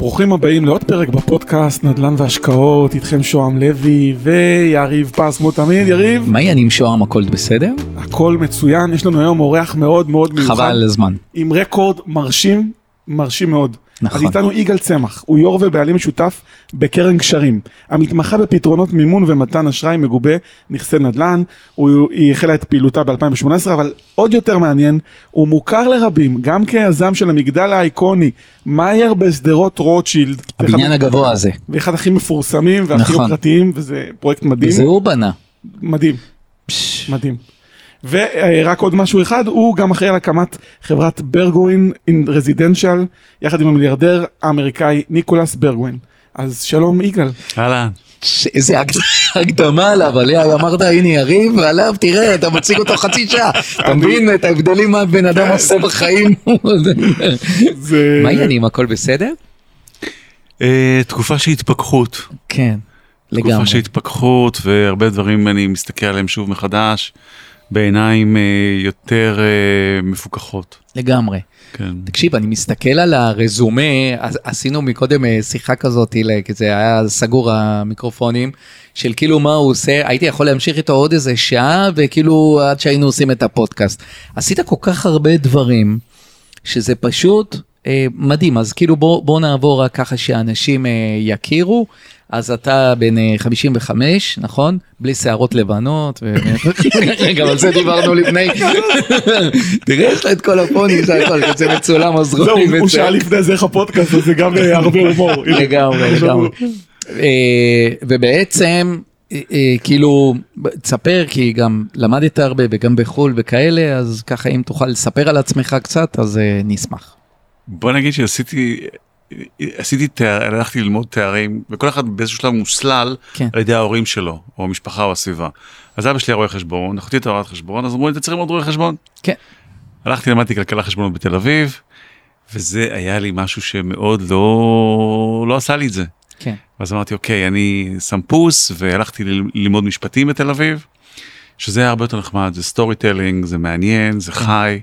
ברוכים הבאים לעוד פרק בפודקאסט נדל"ן והשקעות, איתכם שוהם לוי ויריב פס כמו תמיד. יריב, מה העניינים שוהם, הכל בסדר? הכל מצוין, יש לנו היום אורח מאוד מאוד מיוחד. חבל על הזמן. עם רקורד מרשים מאוד. נכון. אז איתנו יגאל צמח, הוא יו"ר ובעלים משותף בקרן קשרים, המתמחה בפתרונות מימון ומתן אשראי מגובה נכסי נדל"ן. היא החלה את פעילותה ב-2018, אבל עוד יותר מעניין, הוא מוכר לרבים, גם כיזם של המגדל האיקוני, מאייר בשדרות רוטשילד. הבניין הגבוה הזה. ואחד הכי מפורסמים והכי נכון. יוקרתיים, וזה פרויקט מדהים. וזה הוא בנה. מדהים, מדהים. ורק עוד משהו אחד, הוא גם אחראי על הקמת חברת ברגווין רזידנציאל, יחד עם המיליארדר האמריקאי ניקולס ברגווין. אז שלום יגאל. אהלן. איזה הקדמה עליו, עליה אמרת הנה יריב, ועליו תראה, אתה מציג אותו חצי שעה, אתה מבין את ההבדלים מה בן אדם עושה בחיים. מה העניינים, הכל בסדר? תקופה של התפכחות. כן, לגמרי. תקופה של התפכחות, והרבה דברים אני מסתכל עליהם שוב מחדש, בעיניים יותר מפוקחות. לגמרי. כן. תקשיב, אני מסתכל על הרזומה, עשינו מקודם שיחה כזאת, כי זה היה סגור המיקרופונים, של כאילו מה הוא עושה, הייתי יכול להמשיך איתו עוד איזה שעה, וכאילו עד שהיינו עושים את הפודקאסט. עשית כל כך הרבה דברים, שזה פשוט מדהים, אז כאילו בוא נעבור רק ככה שאנשים יכירו, אז אתה בן 55, נכון? בלי שערות לבנות, רגע, על זה דיברנו לפני, תראה, יש לה את כל הפונים, זה מצולם, אז רואים את זה. הוא שאל לפני זה איך הפודקאסט, זה גם הרבה הומור. לגמרי. ובעצם, כאילו, תספר, כי גם למדת הרבה, וגם בחול וכאלה, אז ככה, אם תוכל לספר על עצמך קצת, אז נשמח. בוא נגיד שעשיתי תאר, הלכתי ללמוד תארים, וכל אחד באיזשהו שלב מוסלל על ידי ההורים שלו, או המשפחה או הסביבה. אז אבא שלי היה רואה חשבון, אחותי הייתה רואה חשבון, אז אמרו לי, אתה צריך ללמוד רואה חשבון. כן. הלכתי, למדתי כלכלה חשבונות בתל אביב, וזה היה לי משהו שמאוד לא עשה לי את זה. כן. אז אמרתי, אוקיי, אני סמפוס, והלכתי ללמוד משפטים בתל אביב, שזה היה הרבה יותר נחמד, זה סטורי טלינג, זה מעניין, זה חי.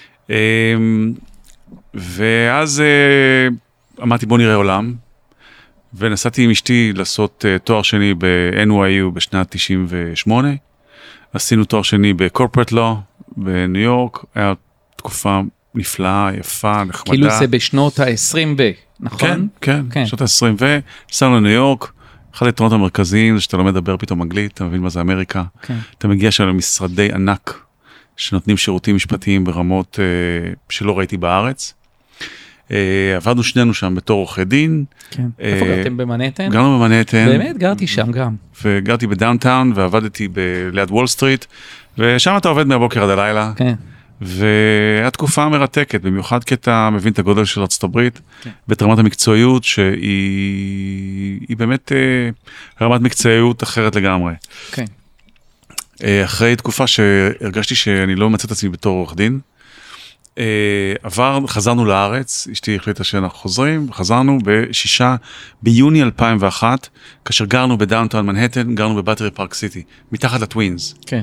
ואז אמרתי בוא נראה עולם, ונסעתי עם אשתי לעשות תואר שני ב-NYU בשנת 98, עשינו תואר שני בקורפרט לו בניו יורק, היה תקופה נפלאה, יפה, נחמדה. כאילו זה בשנות ה-20 נכון? כן, שנות ה-20 נסענו לניו יורק, אחד היתרונות המרכזיים זה שאתה לומד לדבר פתאום אנגלית, אתה מבין מה זה אמריקה, אתה מגיע שם למשרדי ענק, שנותנים שירותים משפטיים ברמות שלא ראיתי בארץ. עבדנו שנינו שם בתור עורכי דין. כן. איפה גרתם במנהטן? גרנו במנהטן. באמת? גרתי שם גם. וגרתי בדאונטאון ועבדתי ליד וול סטריט, ושם אתה עובד מהבוקר עד הלילה. כן. והייתה תקופה מרתקת, במיוחד כי אתה מבין את הגודל של ארצות הברית, ואת רמת המקצועיות שהיא באמת רמת מקצועיות אחרת לגמרי. כן. אחרי תקופה שהרגשתי שאני לא מצא את עצמי בתור עורך דין, חזרנו לארץ, אשתי החליטה שאנחנו חוזרים, חזרנו ביוני 2001, כאשר גרנו בדאונטאון מנהטן, גרנו בבטרי פארק סיטי, מתחת לטווינס. כן.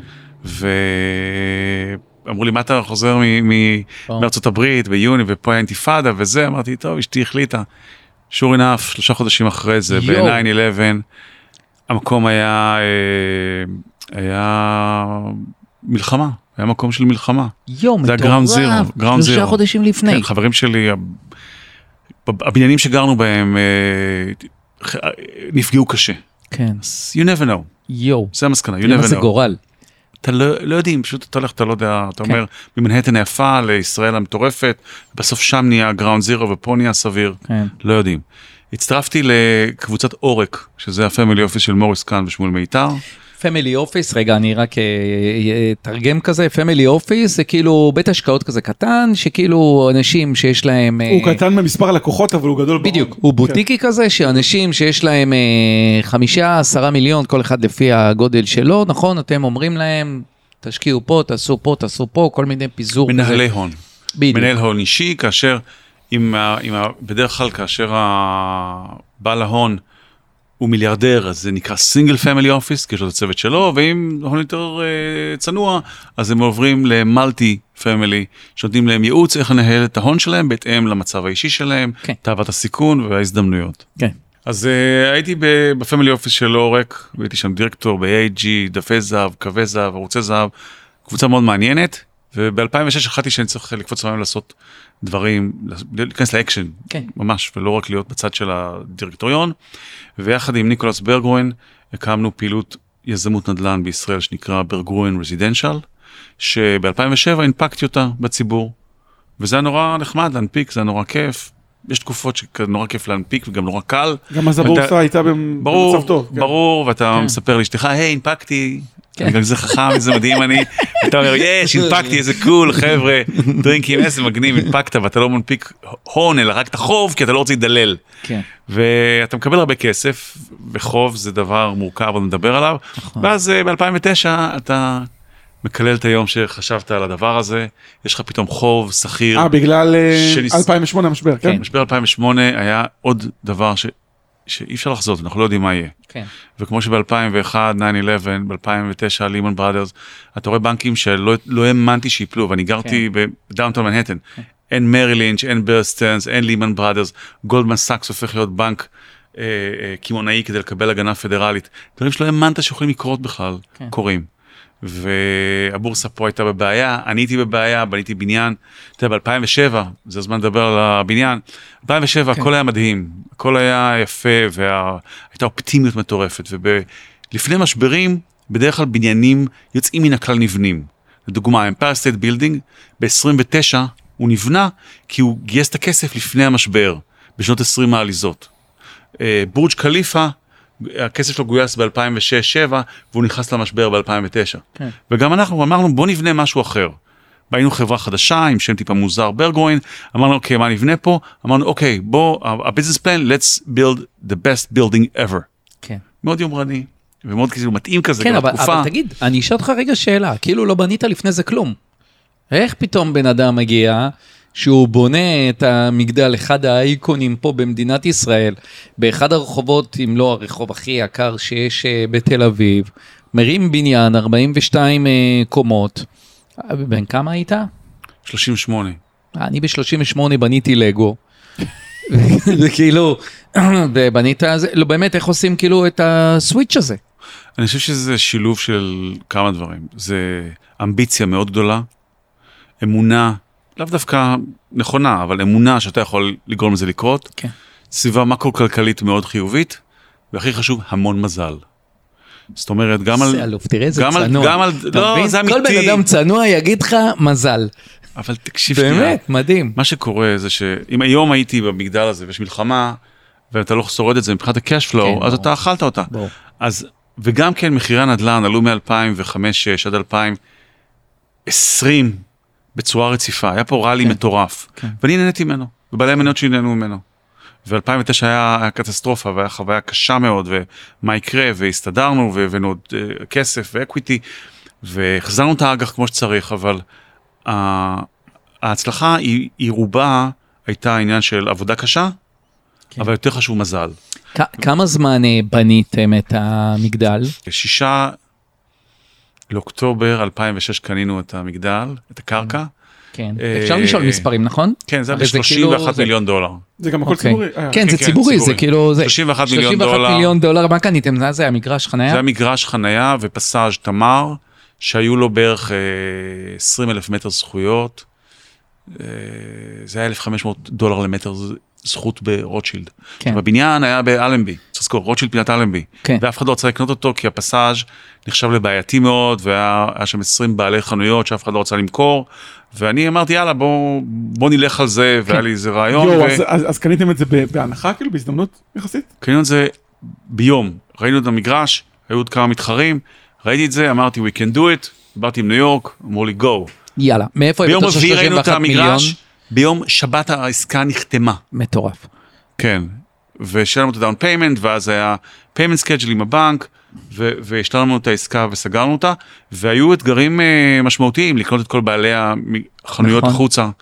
ואמרו לי, מה אתה חוזר מארצות הברית ביוני, ופה היה אינתיפאדה וזה, אמרתי, טוב, אשתי החליטה. sure enough, 3 חודשים אחרי זה, ב-9/11, המקום היה מלחמה. היה מקום של מלחמה. מטורף. זה הגראונד זירו. 3 חודשים לפני. כן, חברים שלי, הבניינים שגרנו בהם נפגעו קשה. כן. You never know. זה המסקנה, you never know. למה זה גורל? אתה לא יודעים, פשוט אתה הולך, אתה לא יודע, אתה אומר, ממנהטן היפה לישראל המטורפת, בסוף שם נהיה גראונד זירו ופה נהיה סביר. כן. לא יודעים. הצטרפתי לקבוצת אורק, שזה הפמילי אופיס של מוריס קאן ושמואל מיתר. פמילי אופיס, רגע, אני רק תרגם כזה, פמילי אופיס זה כאילו בית השקעות כזה קטן, שכאילו אנשים שיש להם... הוא קטן במספר לקוחות, אבל הוא גדול. בדיוק, הוא בוטיקי כזה, שאנשים שיש להם 5-10 מיליון, כל אחד לפי הגודל שלו, נכון? אתם אומרים להם, תשקיעו פה, תעשו פה, כל מיני פיזור. מנהלי הון. בדיוק. מנהל הון אישי, כאשר, בדרך כלל כאשר בעל ההון, הוא מיליארדר, אז זה נקרא סינגל פמילי אופיס, כי יש לו את הצוות שלו, ואם הון יותר צנוע, אז הם עוברים למולטי פמילי, שנותנים להם ייעוץ איך לנהל את ההון שלהם, בהתאם למצב האישי שלהם, תאוות הסיכון וההזדמנויות. כן. אז הייתי בפמילי אופיס של אורק, והייתי שם דירקטור ב-AG, דפי זהב, קווי זהב, ערוצי זהב, קבוצה מאוד מעניינת, וב-2006 החלטתי שאני צריך לקפוץ להם לעשות דברים, להיכנס לאקשן, ממש, ולא רק להיות בצד של הדירקטוריון, ויחד עם ניקולס ברגרוין, הקמנו פעילות יזמות נדל"ן בישראל, שנקרא ברגרוין רזידנשל, שב-2007 הנפקתי אותה בציבור, וזה היה נורא נחמד להנפיק, זה היה נורא כיף, יש תקופות שנורא כיף להנפיק וגם נורא קל. גם אז הבורסה הייתה במצב טוב. ברור, ואתה מספר לאשתך, היי, הנפקתי, גם זה חכם, איזה מדהים אני, אתה אומר, יש, הנפקתי, איזה קול, חבר'ה, דרינקים, איזה מגניב, הנפקת, ואתה לא מנפיק הון, אלא רק את החוב, כי אתה לא רוצה לדלל. ואתה מקבל הרבה כסף, וחוב זה דבר מורכב, עוד נדבר עליו, ואז ב-2009 אתה מקלל את היום שחשבת על הדבר הזה, יש לך פתאום חוב, שכיר. בגלל 2008 המשבר, כן? משבר 2008 היה עוד דבר שאי אפשר לחזות, אנחנו לא יודעים מה יהיה. וכמו שב-2001, 9-11, ב-2009, לימן בראדרס, אתה רואה בנקים שלא האמנתי שיפלו, ואני גרתי בדאונטאון מנהטן. אין מרי לינץ', אין בר סטרנס, אין לימן בראדרס, גולדמן סאקס הופך להיות בנק כימונאי כדי לקבל הגנה פדרלית. דברים שלא האמנת שיכולים לקרות בכלל, קורים. והבורסה פה הייתה בבעיה, אני הייתי בבעיה, בניתי בניין, אתה יודע, ב-2007, זה הזמן לדבר על הבניין, 2007 הכל היה מדהים, הכל היה יפה, והייתה אופטימיות מטורפת, ולפני משברים, בדרך כלל בניינים יוצאים מן הכלל נבנים. לדוגמה, Empire State Building, ב-29 הוא נבנה, כי הוא גייס את הכסף לפני המשבר, בשנות 20 העליזות. בורג' קליפה, הכסף שלו גויס ב-2006-2007, והוא נכנס למשבר ב-2009. וגם אנחנו אמרנו, בוא נבנה משהו אחר. היינו חברה חדשה, עם שם טיפה מוזר, ברגרוין, אמרנו, אוקיי, מה נבנה פה? אמרנו, אוקיי, בוא, ה-business plan, let's build the best building ever. כן. מאוד יומרני, ומאוד כאילו מתאים כזה, כן, אבל תגיד, אני אשאל אותך רגע שאלה, כאילו לא בנית לפני זה כלום. איך פתאום בן אדם מגיע שהוא בונה את המגדל, אחד האייקונים פה במדינת ישראל, באחד הרחובות, אם לא הרחוב הכי יקר שיש בתל אביב, מרים בניין, 42 קומות, בן כמה היית? 38. אני ב-38 בניתי לגו, וכאילו, ובנית, לא באמת, איך עושים כאילו את הסוויץ' הזה? אני חושב שזה שילוב של כמה דברים, זה אמביציה מאוד גדולה, אמונה, לאו דווקא נכונה, אבל אמונה שאתה יכול לגרום לזה לקרות, כן. סביבה מקרו-כלכלית מאוד חיובית, והכי חשוב, המון מזל. זאת אומרת, גם על... אלוף, תראה איזה צנוע. לא, זה אמיתי. כל בן אדם צנוע יגיד לך מזל. אבל תקשיב, באמת, מדהים. מה שקורה זה שאם היום הייתי במגדל הזה, ויש מלחמה, ואתה לא שורד את זה מבחינת ה-cash flow, אז אתה אכלת אותה. אז, וגם כן, מחירי הנדל"ן עלו מ-2005-2006 עד 2020, בצורה רציפה, היה פה רלי מטורף, ואני נהניתי ממנו, ובעלי המניות שלי נהנו ממנו. ו-2009 היה קטסטרופה, והיה חוויה קשה מאוד, ומה יקרה, והסתדרנו, והבאנו עוד כסף ואקוויטי, והחזרנו את האג"ח כמו שצריך, אבל ההצלחה היא רובה הייתה עניין של עבודה קשה, אבל יותר חשוב מזל. כמה זמן בניתם את המגדל? 6 לאוקטובר 2006 קנינו את המגדל, את הקרקע. כן, אפשר לשאול מספרים, נכון? כן, זה $31 מיליון. זה גם הכל ציבורי. כן, זה ציבורי, זה כאילו... $31 מיליון. מה קניתם? זה המגרש חנייה? זה המגרש חנייה ופסאז' תמר, שהיו לו בערך 20,000 מטר זכויות. זה היה $1,500 למטר זכות ברוטשילד. הבניין היה באלנבי, צריך לזכור, רוטשילד פינת אלנבי, ואף אחד לא רצה לקנות אותו, כי הפסאז' נחשב לבעייתי מאוד, והיה שם 20 בעלי חנויות שאף אחד לא רצה למכור, ואני אמרתי, יאללה, בוא נלך על זה, והיה לי איזה רעיון. אז קניתם את זה בהנחה, כאילו, בהזדמנות יחסית? קנינו את זה ביום, ראינו את המגרש, היו עוד כמה מתחרים, ראיתי את זה, אמרתי, we can do it, באתי עם ניו יורק, אמרו לי, go. יאללה, מאיפה הבאת 31 מיליון? ביום שבת העסקה נחתמה. מטורף. כן, ושלמנו את הדאון פיימנט, ואז היה פיימנט סקייג'ל עם הבנק, והשלמנו את העסקה וסגרנו אותה, והיו אתגרים משמעותיים לקנות את כל בעלי החנויות החוצה,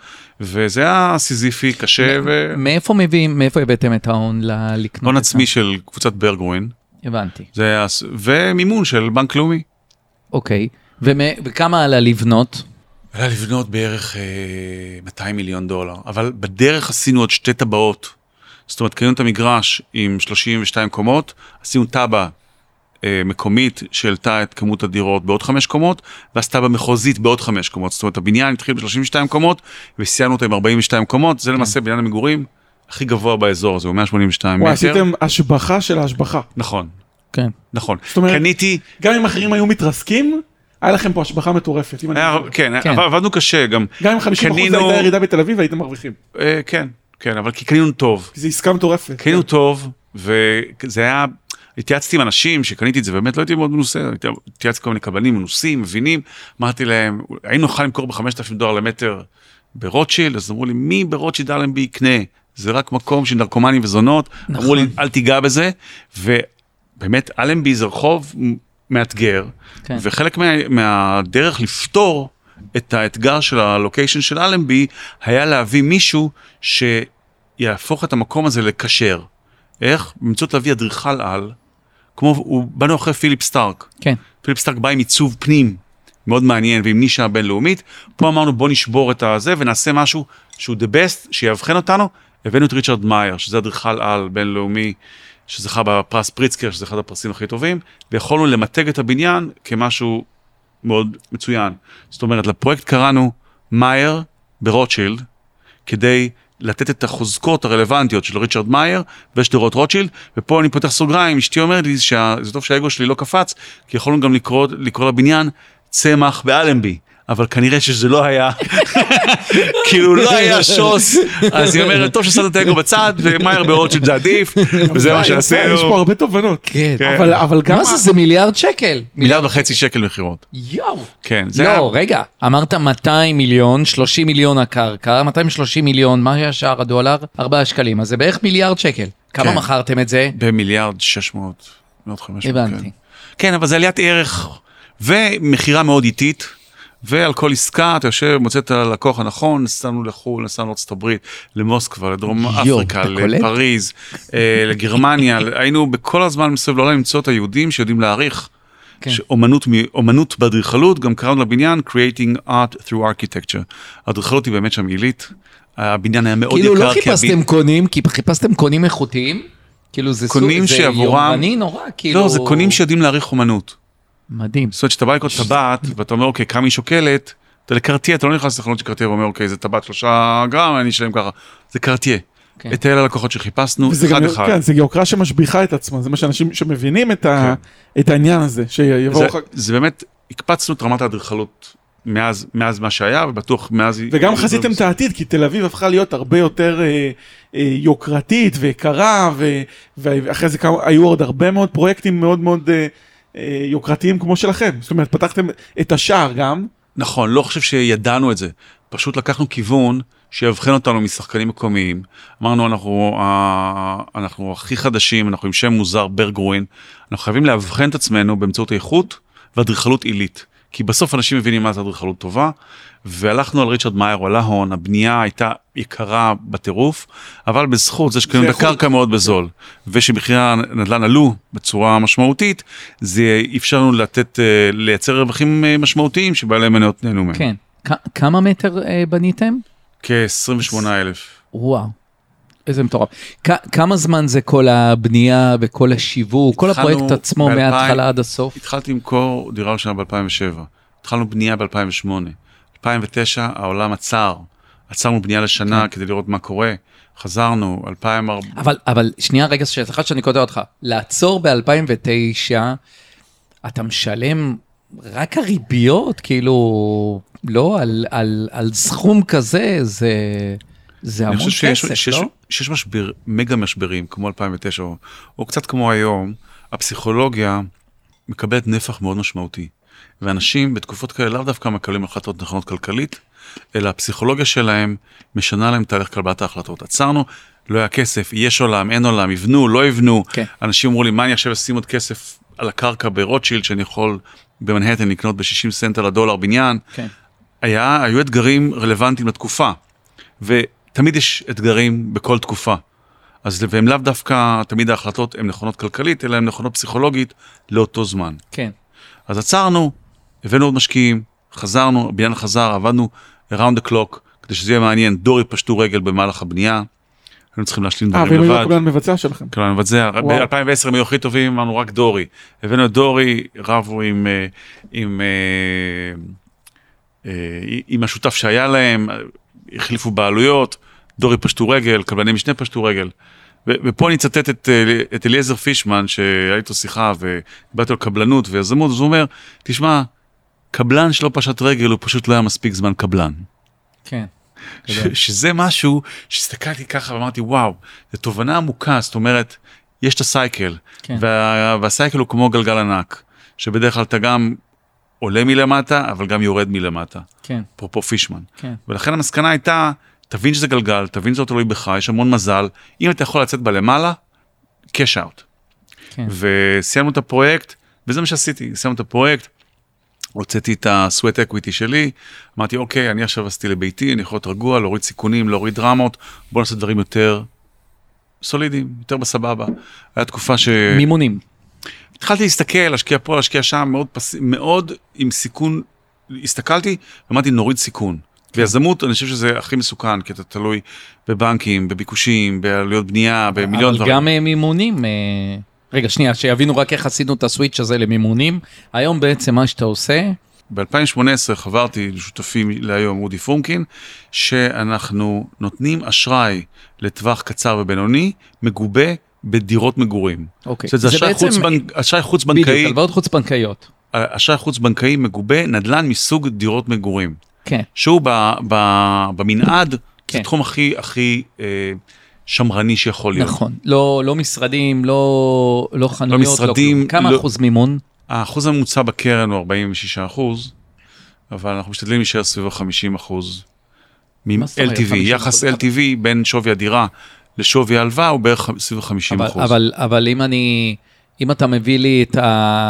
וזה היה סיזיפי, קשה. מאיפה הבאתם את ההון לקנות? הון עצמי של קבוצת ברגווין. הבנתי. ומימון של בנק לאומי. אוקיי, וכמה עלה לבנות? עלה לבנות בערך $200 מיליון, אבל בדרך עשינו עוד 2 טבעות. זאת אומרת, קנינו את המגרש עם 32 קומות, עשינו טבע מקומית שהעלתה את כמות הדירות בעוד 5 קומות, ואז טבע מחוזית בעוד 5 קומות. זאת אומרת, הבניין התחיל ב-32 קומות, וסיימנו אותה עם 42 קומות, זה למעשה בניין המגורים הכי גבוה באזור, זה הוא 182 מטר. עשיתם השבחה של ההשבחה. נכון. כן. נכון. זאת אומרת, קניתי... גם אם אחרים היו מתרסקים, היה לכם פה השבחה מטורפת. כן, עבדנו קשה גם. גם אם 50% הייתה ירידה בתל אביב, הייתם מרוויחים. כן, אבל כי קנינו טוב. כי זה עסקה מטורפת. קנינו טוב, וזה היה... התייעצתי עם אנשים שקניתי את זה, באמת לא הייתי מאוד מנוסה, התייעצתי כל מיני קבלנים מנוסים, מבינים, אמרתי להם, היינו נוכל למכור $5,000 למטר ברוטשילד, אז אמרו לי, מי ברוטשילד אלנבי יקנה? זה רק מקום של נרקומנים וזונות, אמרו לי, אל תיגע בזה, ובאמת אלנבי זה רחוב מאתגר, וחלק מהדרך לפתור את האתגר של הלוקיישן של אלנבי, היה להביא מישהו שיהפוך את המקום הזה לקשר. איך? באמצעות להביא אדריכל על, כמו הוא באנו אחרי פיליפ סטארק. כן. פיליפ סטארק בא עם עיצוב פנים, מאוד מעניין, ועם נישה בינלאומית. פה אמרנו בוא נשבור את הזה, ונעשה משהו שהוא the best, שיבחן אותנו. הבאנו את ריצ'רד מאייר, שזה אדריכל על בינלאומי, שזכה בפרס פריצקר, שזה אחד הפרסים הכי טובים, ויכולנו למתג את הבניין כמשהו מאוד מצוין. זאת אומרת, לפרויקט קראנו מאייר ברוטשילד, כדי לתת את החוזקות הרלוונטיות של ריצ'רד מאייר ושדרות רוטשילד, ופה אני פותח סוגריים, אשתי אומרת לי שזה טוב שהאגו שלי לא קפץ, כי יכולנו גם לקרוא לבניין צמח באלנבי, אבל כנראה שזה לא היה, כאילו לא היה שוס, אז היא אומרת, טוב ששמת את האגו בצד, ומאייר ברוטשילד זה עדיף, וזה מה שעשינו. יש פה הרבה תובנות. כן. אבל גם... מה זה מיליארד שקל? $1.5 מיליארד מחירות. יואו. כן. לא, רגע, אמרת 200 מיליון, 30 מיליון הקרקע, 230 מיליון, מה היה שער הדולר? 4 שקלים, אז זה בערך $1 מיליארד. כמה מכרתם את זה? $1.6 מיליארד, 500. הבנתי. כן, אבל זה עליית ערך, ומחירה מאוד איטית, ועל כל עסקה, אתה יושב, מוצא את הלקוח הנכון, נסענו לחו"ל, נסענו לארצות הברית, למוסקבה, לדרום אפריקה, לפריז, לגרמניה, היינו בכל הזמן מסביב לעולם למצוא את היהודים שיודעים להעריך, אומנות באדריכלות, גם קראנו לבניין, Creating Art Through Architecture. האדריכלות היא באמת שם עילית, הבניין היה מאוד יקר. כאילו לא חיפשתם קונים, כי חיפשתם קונים איכותיים? כאילו זה יומרני נורא, כאילו... לא, זה קונים שיודעים להעריך אומנות. מדהים. זאת אומרת, שאתה בא לקרוא טבעת, ואתה אומר, אוקיי, כמה היא שוקלת, אתה לקרטיה, אתה לא נכנס לחנות של קרטיה, ואומר, אוקיי, זה טבעת 3 גרם, אני אשלם ככה. זה קרטיה. את אלה הלקוחות שחיפשנו, אחד אחד. כן, זה גיאוקרטיה שמשביחה את עצמה, זה מה שאנשים שמבינים את העניין הזה, שיבואו... זה באמת, הקפצנו את רמת האדריכלות מאז מה שהיה, ובטוח מאז... וגם חזיתם את העתיד, כי תל אביב הפכה להיות הרבה יותר יוקרתית ויקרה, ואחרי זה היו עוד הרבה מאוד פרויקטים מאוד מאוד... יוקרתיים כמו שלכם, זאת אומרת, פתחתם את השער גם. נכון, לא חושב שידענו את זה, פשוט לקחנו כיוון שיבחן אותנו משחקנים מקומיים, אמרנו אנחנו הכי חדשים, אנחנו עם שם מוזר ברגווין, אנחנו חייבים להבחן את עצמנו באמצעות איכות ואדריכלות עילית, כי בסוף אנשים מבינים מה זה אדריכלות טובה, והלכנו על ריצ'רד מאייר, עולה הון, הבנייה הייתה יקרה בטירוף, אבל בזכות זה שקנינו את הקרקע מאוד בזול, ושמחירי הנדל"ן עלו בצורה משמעותית, זה אפשר לנו לייצר רווחים משמעותיים שבעלי מניות נהנו מהם. כן. כמה מטר בניתם? כ-28,000. וואו. איזה מטורף. כמה זמן זה כל הבנייה וכל השיווק, כל הפרויקט עצמו מההתחלה עד הסוף? התחלתי למכור דירה ראשונה ב-2007, התחלנו בנייה ב-2008, 2009 העולם עצרנו בנייה לשנה כדי לראות מה קורה, חזרנו, 2004... אבל שנייה רגע, סליחה שאני קוטע אותך, לעצור ב-2009, אתה משלם רק הריביות, כאילו, לא, על סכום כזה, זה המון כסף, לא? שיש מגה משברים, כמו 2009, או קצת כמו היום, הפסיכולוגיה מקבלת נפח מאוד משמעותי. ואנשים בתקופות כאלה לאו דווקא מקבלים החלטות נכונות כלכלית, אלא הפסיכולוגיה שלהם משנה להם תהליך קבלת ההחלטות. עצרנו, לא היה כסף, יש עולם, אין עולם, יבנו, לא יבנו. Okay. אנשים אמרו לי, מה אני עכשיו אשים עוד כסף על הקרקע ברוטשילד, שאני יכול במנהטן לקנות ב-60 סנט על הדולר בניין. Okay. היו אתגרים רלוונטיים לתקופה. ותמיד יש אתגרים בכל תקופה. אז והם לאו דווקא, תמיד ההחלטות הן נכונות כלכלית, אלא הן נכונות פסיכולוגית לאותו זמן. כן. אז עצרנו, הבאנו עוד משקיעים, חזרנו, הבניין חזר, עבדנו around the clock, כדי שזה יהיה מעניין, דורי פשטו רגל במהלך הבנייה, היינו צריכים להשלים דברים לבד. והיינו הקבלן מבצע שלכם. קבלן מבצע, ב-2010 הם היו הכי טובים, אמרנו רק דורי. הבאנו את דורי, רבו עם השותף שהיה להם, החליפו בעלויות, דורי פשטו רגל, קבלני משנה פשטו רגל. ופה אני אצטט את אליעזר פישמן, שהיה איתו שיחה, ובאתי לו קבלנות ויזמות, אז הוא אומר, תשמע, קבלן שלא פשט רגל, הוא פשוט לא היה מספיק זמן קבלן. כן. שזה משהו שהסתכלתי ככה ואמרתי, וואו, זו תובנה עמוקה, זאת אומרת, יש את הסייקל, והסייקל הוא כמו גלגל ענק, שבדרך כלל אתה גם עולה מלמטה, אבל גם יורד מלמטה. כן. פרופו פישמן. כן. ולכן המסקנה הייתה, תבין שזה גלגל, תבין שזה תלוי בך, יש המון מזל, אם אתה יכול לצאת בלמעלה, cash out. כן. וסיימנו את הפרויקט, וזה מה שעשיתי, סיימנו את הפרויקט, הוצאתי את ה-sweat equity שלי, אמרתי, אוקיי, אני עכשיו עשיתי לביתי, אני יכול להיות רגוע, להוריד סיכונים, להוריד דרמות, בוא נעשה דברים יותר סולידיים, יותר בסבבה. היה תקופה מימונים. התחלתי להסתכל, להשקיע פה, להשקיע שם, מאוד עם סיכון, הסתכלתי, ואמרתי, נוריד סיכון. ויזמות, אני חושב שזה הכי מסוכן, כי אתה תלוי בבנקים, בביקושים, בעלויות בנייה, במיליון דברים. אבל גם מימונים, רגע, שנייה, שיבינו רק איך עשינו את הסוויץ' הזה למימונים. היום בעצם מה שאתה עושה... ב-2018 חברתי לשותפים להיום אודי פורקין, שאנחנו נותנים אשראי לטווח קצר ובינוני, מגובה בדירות מגורים. אוקיי. זה אשראי חוץ-בנקאי. בדיוק, הלוואות חוץ-בנקאיות. אשראי חוץ-בנקאי מגובה, נדל"ן מסוג דירות מגורים. כן. שהוא במנעד, זה תחום הכי שמרני שיכול להיות. נכון, לא משרדים, לא חנויות, לא כלום. כמה אחוז מימון? האחוז הממוצע בקרן הוא 46%, אבל אנחנו משתדלים להישאר סביב 50%. LTV, יחס LTV בין שווי הדירה לשווי ההלוואה הוא בערך סביב 50%. אבל אם אתה מביא לי את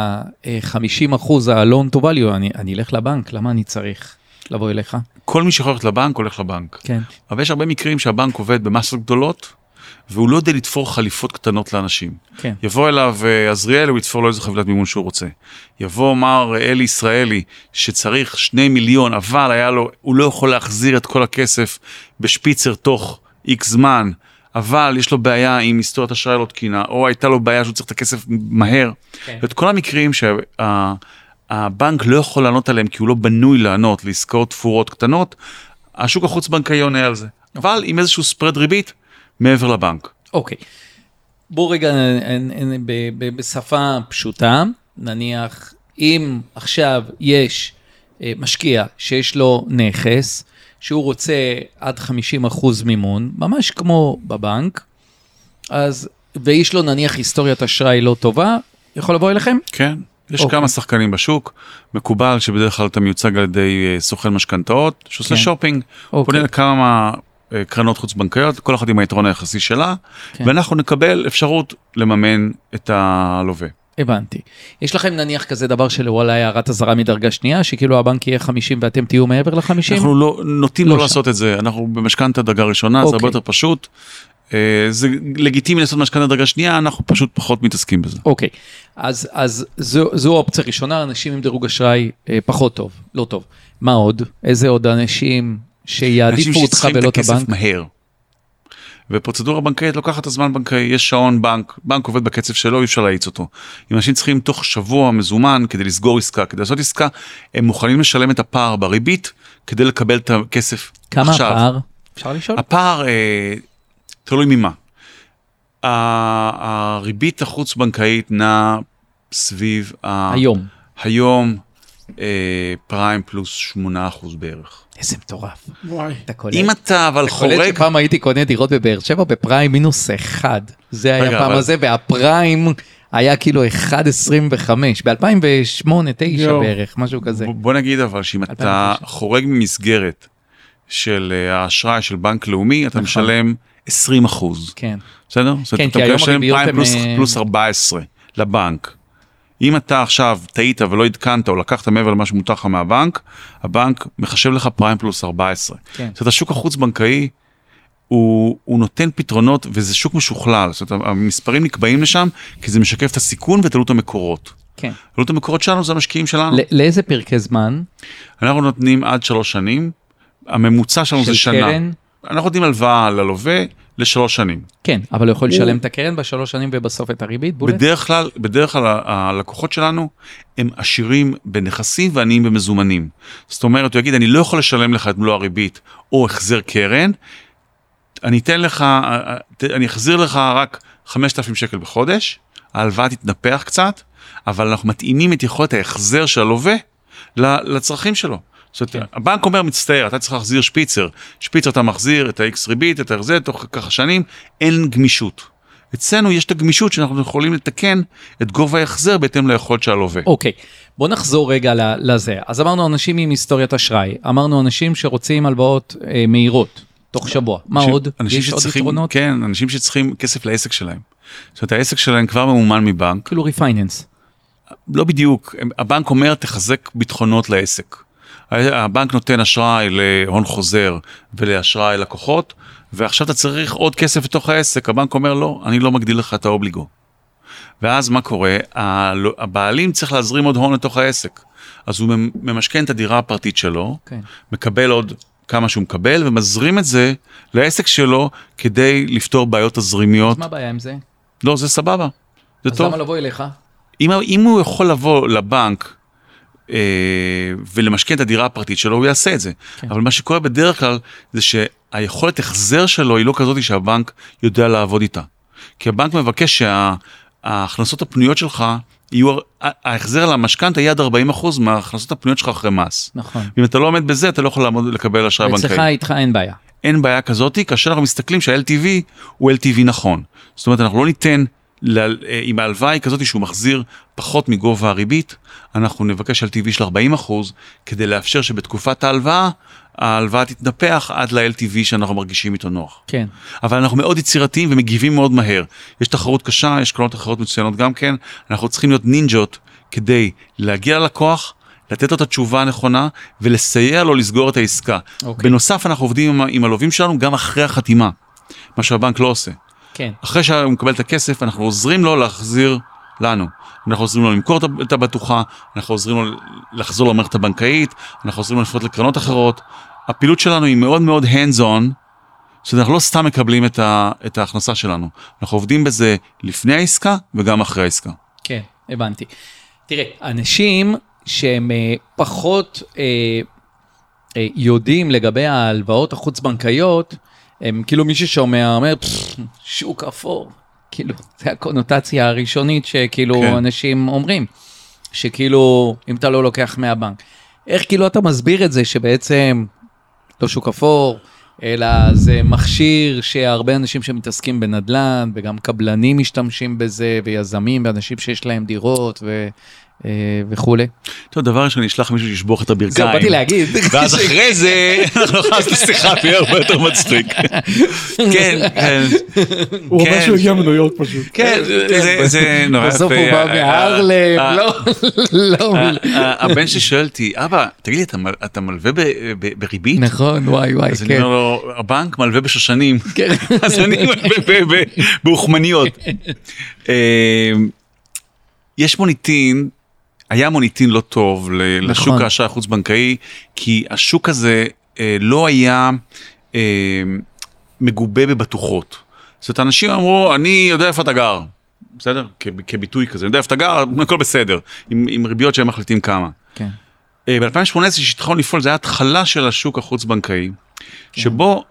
ה-50% ה-loan to value, אני אלך לבנק, למה אני צריך לבוא אליך? כל מי שיכול ללכת לבנק, הולך לבנק. כן. אבל יש הרבה מקרים שהבנק עובד במסות גדולות, והוא לא יודע לתפור חליפות קטנות לאנשים. כן. יבוא אליו עזריאל, הוא יתפור לו איזה חבילת מימון שהוא רוצה. יבוא מר אלי ישראלי, שצריך 2 מיליון, אבל הוא לא יכול להחזיר את כל הכסף בשפיצר תוך X זמן, אבל יש לו בעיה עם היסטוריית אשראי לא תקינה, או הייתה לו בעיה שהוא צריך את הכסף מהר. כן. ואת כל המקרים שהבנק לא יכול לענות עליהם, כי הוא לא בנוי לענות לעסקאות תפורות קטנות, השוק החוץ בנקאי עונה על זה. אבל עם איזשהו ספרד ריבית, מעבר לבנק. אוקיי. בוא רגע, בשפה פשוטה, נניח, אם עכשיו יש משקיע שיש לו נכס, שהוא רוצה עד 50% מימון, ממש כמו בבנק, אז, ויש לו נניח היסטוריית אשראי לא טובה, יכול לבוא אליכם? כן, יש כמה שחקנים בשוק, מקובל שבדרך כלל אתה מיוצג על ידי סוכן משכנתאות, שעושה שופינג, פונה לכמה קרנות חוץ בנקאיות, כל אחד עם היתרון היחסי שלה, ואנחנו נקבל אפשרות לממן את הלווה. הבנתי. יש לכם נניח כזה דבר של וואלה הערת הזרה מדרגה שנייה, שכאילו הבנק יהיה 50 ואתם תהיו מעבר ל-50? אנחנו לא, נוטים לא לעשות את זה, אנחנו במשכנתא דרגה ראשונה, זה הרבה יותר פשוט, זה לגיטימי לעשות משכנתא דרגה שנייה, אנחנו פשוט פחות מתעסקים בזה. אוקיי, אז זו אופציה ראשונה, אנשים עם דירוג אשראי פחות טוב, לא טוב. מה עוד? איזה עוד אנשים שיעדיפו אותך ולא את הבנק? מהר. ופרוצדורה בנקאית לוקחת את הזמן בנקאי, יש שעון בנק עובד בקצב שלו, אי אפשר להאיץ אותו. אם אנשים צריכים תוך שבוע מזומן כדי לסגור עסקה, כדי לעשות עסקה, הם מוכנים לשלם את הפער בריבית, כדי לקבל את הכסף. כמה הפער? אפשר לשאול? הפער, תלוי ממה. הריבית החוץ בנקאית נע סביב היום פריים פלוס 8% בערך. איזה מטורף. וואי. אם אתה אבל חורג... אתה קולט שפעם הייתי קונה דירות בבאר שבע בפריים -1. זה היה פעם הזה, והפריים היה כאילו 1.25. ב-2008-2009 בערך, משהו כזה. בוא נגיד אבל שאם אתה חורג ממסגרת של האשראי של בנק לאומי, אתה משלם 20%. כן. בסדר? כן, כי היום הריביות הם... פלוס 14 לבנק. אם אתה עכשיו טעית ולא עדכנת או לקחת מעבר למה שמותר לך מהבנק, הבנק מחשב לך פריים פלוס 14. זאת אומרת, השוק החוץ בנקאי הוא נותן פתרונות, וזה שוק משוכלל, זאת אומרת, המספרים נקבעים לשם, כי זה משקף את הסיכון ואת עלות המקורות. כן. עלות המקורות שלנו זה המשקיעים שלנו. לאיזה פרקי זמן? אנחנו נותנים עד 3 שנים, הממוצע שלנו זה שנה. קרן? אנחנו נותנים הלוואה ללווה ל3 שנים. כן, אבל הוא יכול לשלם את הקרן ב3 שנים ובסוף את הריבית, בולט? בדרך כלל הלקוחות שלנו הם עשירים בנכסים ועניים במזומנים. זאת אומרת, הוא יגיד, אני לא יכול לשלם לך את מלוא הריבית או החזר קרן, אני אחזיר לך רק 5,000 שקל בחודש, ההלוואה תתנפח קצת, אבל אנחנו מתאימים את יכולת ההחזר של הלווה לצרכים שלו. זאת אומרת, הבנק אומר, מצטער, אתה צריך להחזיר שפיצר אתה מחזיר את ה-X ריבית, את ההחזר, תוך ככה שנים, אין גמישות. אצלנו יש את הגמישות שאנחנו יכולים לתקן את גובה ההחזר בהתאם ליכולת של הלווה. אוקיי, בוא נחזור רגע לזה. אז אמרנו אנשים עם היסטוריית אשראי, אמרנו אנשים שרוצים הלוואות מהירות, תוך שבוע. מה עוד? יש עוד יתרונות? כן, אנשים שצריכים כסף לעסק שלהם. זאת אומרת, העסק שלהם כבר ממומן מבנק. כאילו ריפייננס. לא בדיוק, הבנק אומר, תחזק ביטחונות לעסק. הבנק נותן אשראי להון חוזר ולאשראי לקוחות, ועכשיו אתה צריך עוד כסף לתוך העסק, הבנק אומר לא, אני לא מגדיל לך את האובליגו. ואז מה קורה? הבעלים צריך להזרים עוד הון לתוך העסק, אז הוא ממשכן את הדירה הפרטית שלו, מקבל עוד כמה שהוא מקבל, ומזרים את זה לעסק שלו, כדי לפתור בעיות הזרימיות. אז מה הבעיה עם זה? לא, זה סבבה. זה אז טוב. למה לבוא אליך? אם הוא יכול לבוא לבנק, ולמשכן את הדירה הפרטית שלו, הוא יעשה את זה. כן. אבל מה שקורה בדרך כלל, זה שהיכולת החזר שלו היא לא כזאת שהבנק יודע לעבוד איתה. כי הבנק מבקש שההכנסות הפנויות שלך, ההחזר למשכנתא יהיה עד 40% מההכנסות הפנויות שלך אחרי מס. נכון. ואם אתה לא עומד בזה, אתה לא יכול לקבל אשראי בנקאי. אצלך איתך אין בעיה. אין בעיה כזאת, כאשר אנחנו מסתכלים שה-LTV הוא LTV נכון. זאת אומרת, אנחנו לא ניתן עם ההלוואה היא כזאת שהוא מחזיר פחות מגובה הריבית, אנחנו נבקש על LTV של 40%, כדי לאפשר שבתקופת ההלוואה תתנפח עד ל-LTV שאנחנו מרגישים איתו נוח. כן. אבל אנחנו מאוד יצירתיים ומגיבים מאוד מהר. יש תחרות קשה, יש קרנות אחרות מצוינות גם כן, אנחנו צריכים להיות נינג'ות כדי להגיע ללקוח, לתת לו את התשובה הנכונה, ולסייע לו לסגור את העסקה. בנוסף, אנחנו עובדים עם הלווים שלנו גם אחרי החתימה, מה שהבנק לא עושה. כן. אחרי שהוא מקבל את הכסף, אנחנו עוזרים לו להחזיר לנו. אנחנו עוזרים לו למכור את הבטוחה, אנחנו עוזרים לו לחזור למערכת הבנקאית, אנחנו עוזרים לו לפנות לקרנות אחרות. הפעילות שלנו היא מאוד מאוד hands-on, שאנחנו לא סתם מקבלים את ההכנסה שלנו. אנחנו עובדים בזה לפני העסקה וגם אחרי העסקה. כן, הבנתי. תראה, אנשים שהם פחות יודעים לגבי ההלוואות החוץ-בנקאיות, הם כאילו מי ששומע אומר, שוק אפור, כאילו, זה הקונוטציה הראשונית שכאילו כן. אנשים אומרים, שכאילו, אם אתה לא לוקח מהבנק, איך כאילו אתה מסביר את זה שבעצם לא שוק אפור, אלא זה מכשיר שהרבה אנשים שמתעסקים בנדל"ן, וגם קבלנים משתמשים בזה, ויזמים, ואנשים שיש להם דירות, וכו'. טוב, דבר ראשון, נשלח מישהו שישבוך את הברכיים. זהו, באתי להגיד. ואז אחרי זה, אנחנו נכנס לשיחה פי הרבה יותר מצחיק. כן, כן. הוא אומר שהוא הגיע מניו יורק פשוט. כן, זה נורא יפה. בסוף הוא בא מהרלם, לא. הבן ששואל אותי, אבא, תגיד לי, אתה מלווה בריבית? נכון, וואי, כן. אז אני אומר לו, הבנק מלווה בשושנים. אז אני מלווה באוכמניות. יש מוניטין, היה מוניטין לא טוב לשוק האשראי החוץ בנקאי, כי השוק הזה לא היה מגובה בבטוחות. זאת אומרת, אנשים אמרו, אני יודע איפה אתה גר, בסדר? כביטוי כזה, אני יודע איפה אתה גר, הכל בסדר, עם ריביות שהם מחליטים כמה. כן. ב-2018 שהתחלנו לפעול, זה היה התחלה של השוק החוץ בנקאי, שבו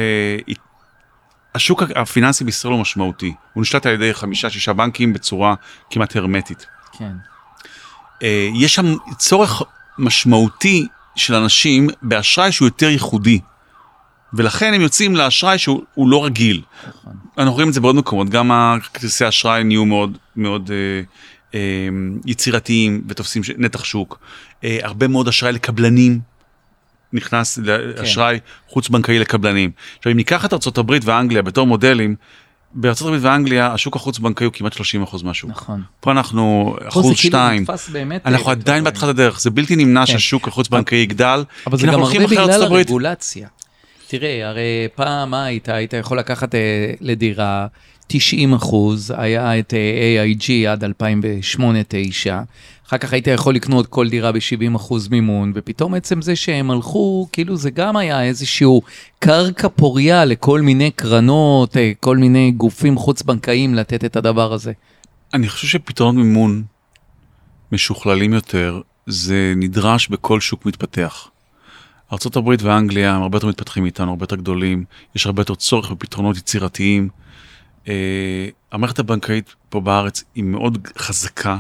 השוק הפיננסי בישראל הוא משמעותי. הוא נשלט על ידי 5-6 בנקים בצורה כמעט הרמטית. כן. יש שם צורך משמעותי של אנשים באשראי שהוא יותר ייחודי. ולכן הם יוצאים לאשראי שהוא לא רגיל. אנחנו רואים את זה בעוד מקומות. גם הכרטיסי האשראי נהיו מאוד, מאוד יצירתיים ותופסים נתח שוק. הרבה מאוד אשראי לקבלנים. נכנס לאשראי חוץ בנקאי לקבלנים. עכשיו, אם ניקח את ארצות הברית ואנגליה בתור מודלים, בארצות הברית ואנגליה, השוק החוץ בנקאי הוא כמעט 30% מהשוק. נכון. פה אנחנו 1%-2%. אנחנו עדיין בהתחלת הדרך. זה בלתי נמנע שהשוק החוץ בנקאי יגדל. אבל זה גם הרבה בגלל הרגולציה. תראה, הרי פעם מה היית יכול לקחת לדירה 90%, היה את AIG עד 2008-2009, אחר כך היית יכול לקנות כל דירה ב-70% מימון, ופתאום עצם זה שהם הלכו, כאילו זה גם היה איזשהו קרקע פוריה לכל מיני קרנות, כל מיני גופים חוץ-בנקאיים לתת את הדבר הזה. אני חושב שפתרונות מימון משוכללים יותר, זה נדרש בכל שוק מתפתח. ארצות הברית ואנגליה הם הרבה יותר מתפתחים איתנו, הרבה יותר גדולים, יש הרבה יותר צורך בפתרונות יצירתיים. המערכת הבנקאית פה בארץ היא מאוד חזקה,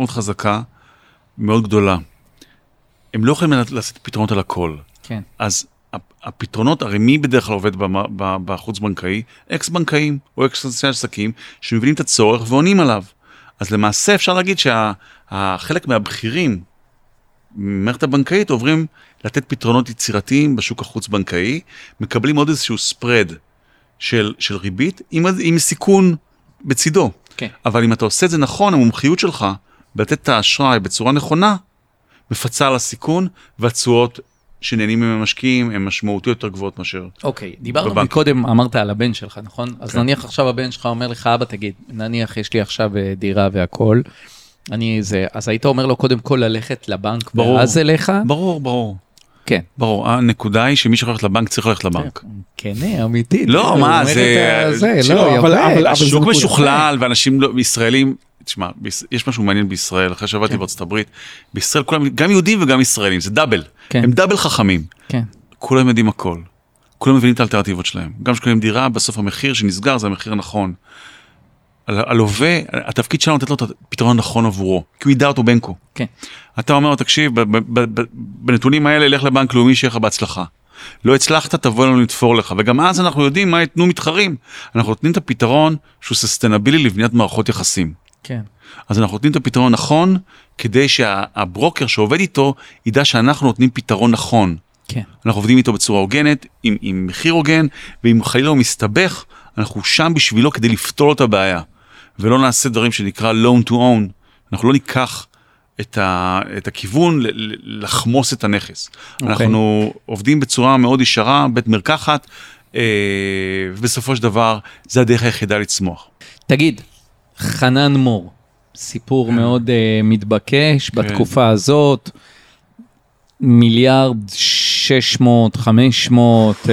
מאוד גדולה. הם לא יכולים לעשות פתרונות על הכל. כן. אז הפתרונות, הרי מי בדרך כלל עובד בחוץ בנקאי? אקס-בנקאים או אקס-עסקים שמבינים את הצורך ועונים עליו. אז למעשה אפשר להגיד שהחלק מהבכירים במערכת הבנקאית עוברים לתת פתרונות יצירתיים בשוק החוץ בנקאי, מקבלים עוד איזשהו ספרד של ריבית עם סיכון בצידו. כן. אבל אם אתה עושה את זה נכון, המומחיות שלך לתת את האשראי בצורה נכונה, מפצה על הסיכון, והתשואות שנהנים ממשקיעים הן משמעותיות יותר גבוהות מאשר. אוקיי, דיברנו מקודם, אמרת על הבן שלך, נכון? אז נניח עכשיו הבן שלך אומר לך, אבא תגיד, נניח יש לי עכשיו דירה והכל, אז היית אומר לו קודם כל ללכת לבנק, ואז אליך? ברור. כן. ברור, הנקודה היא שמי שהולך לבנק צריך ללכת לבנק. כן, אמיתית. לא, מה, אבל השוק משוכלל, ואנשים ישראלים, תשמע, יש משהו מעניין בישראל, אחרי שעבדתי בארצות הברית, בישראל כולם, גם יהודים וגם ישראלים, זה דאבל. הם דאבל חכמים. כן. כולם יודעים הכל. כולם מבינים את האלטרנטיבות שלהם. גם שקוראים דירה, בסוף המחיר שנסגר, זה המחיר הנכון. הלווה, התפקיד שלנו לתת לו את הפתרון הנכון עבורו, כי הוא ידע אותו בנקו. כן. אתה אומר לו, תקשיב, בנתונים האלה, לך לבנק לאומי שיהיה לך בהצלחה. לא הצלחת, תבוא לנו לתפור לך. וגם אז אנחנו יודעים מה יתנו מתחרים. אנחנו נותנים את הפתרון שהוא ססטנבילי לבניית מערכות יחסים. כן. אז אנחנו נותנים את הפתרון הנכון, כדי שהברוקר שעובד איתו, ידע שאנחנו נותנים פתרון נכון. כן. אנחנו עובדים איתו בצורה הוגנת, עם מחיר הוגן, ואם חלילה הוא מסתבך, אנחנו שם בשבילו כדי לפתור לו את הבעיה. ולא נעשה דברים שנקרא loan to own. אנחנו לא ניקח את הכיוון לחמוס את הנכס. אנחנו עובדים בצורה מאוד ישרה, בית מרקחת, ובסופו של דבר, זה הדרך היחידה לצמוח. תגיד, חנן מור, סיפור מאוד מתבקש בתקופה הזאת, 1.600 מיליארד, 500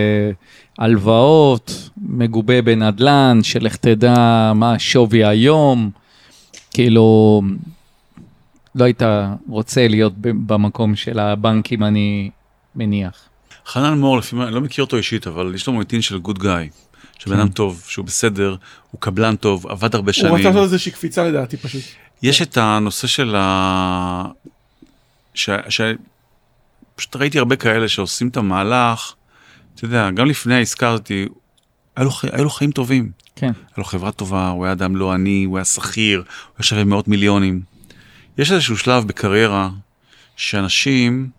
הלוואות, מגובה בנדלן, שלך תדע מה השווי היום, כאילו, לא היית רוצה להיות במקום של הבנקים, אני מניח. חנן מור, לפעמים, אני לא מכיר אותו אישית, אבל יש לו מוניטין של גוד גאי, שבן אדם טוב, שהוא בסדר, הוא קבלן טוב, עבד הרבה שנים. הוא רצה לעשות איזושהי קפיצה לדעתי פשוט. יש את הנושא של פשוט ראיתי הרבה כאלה שעושים את המהלך, אתה יודע, גם לפני העסקה הזאת, היו לו חיים טובים. כן. היה לו חברה טובה, הוא היה אדם לא עני, הוא היה שכיר, הוא היה שווה מאות מיליונים. יש איזשהו שלב בקריירה, שאנשים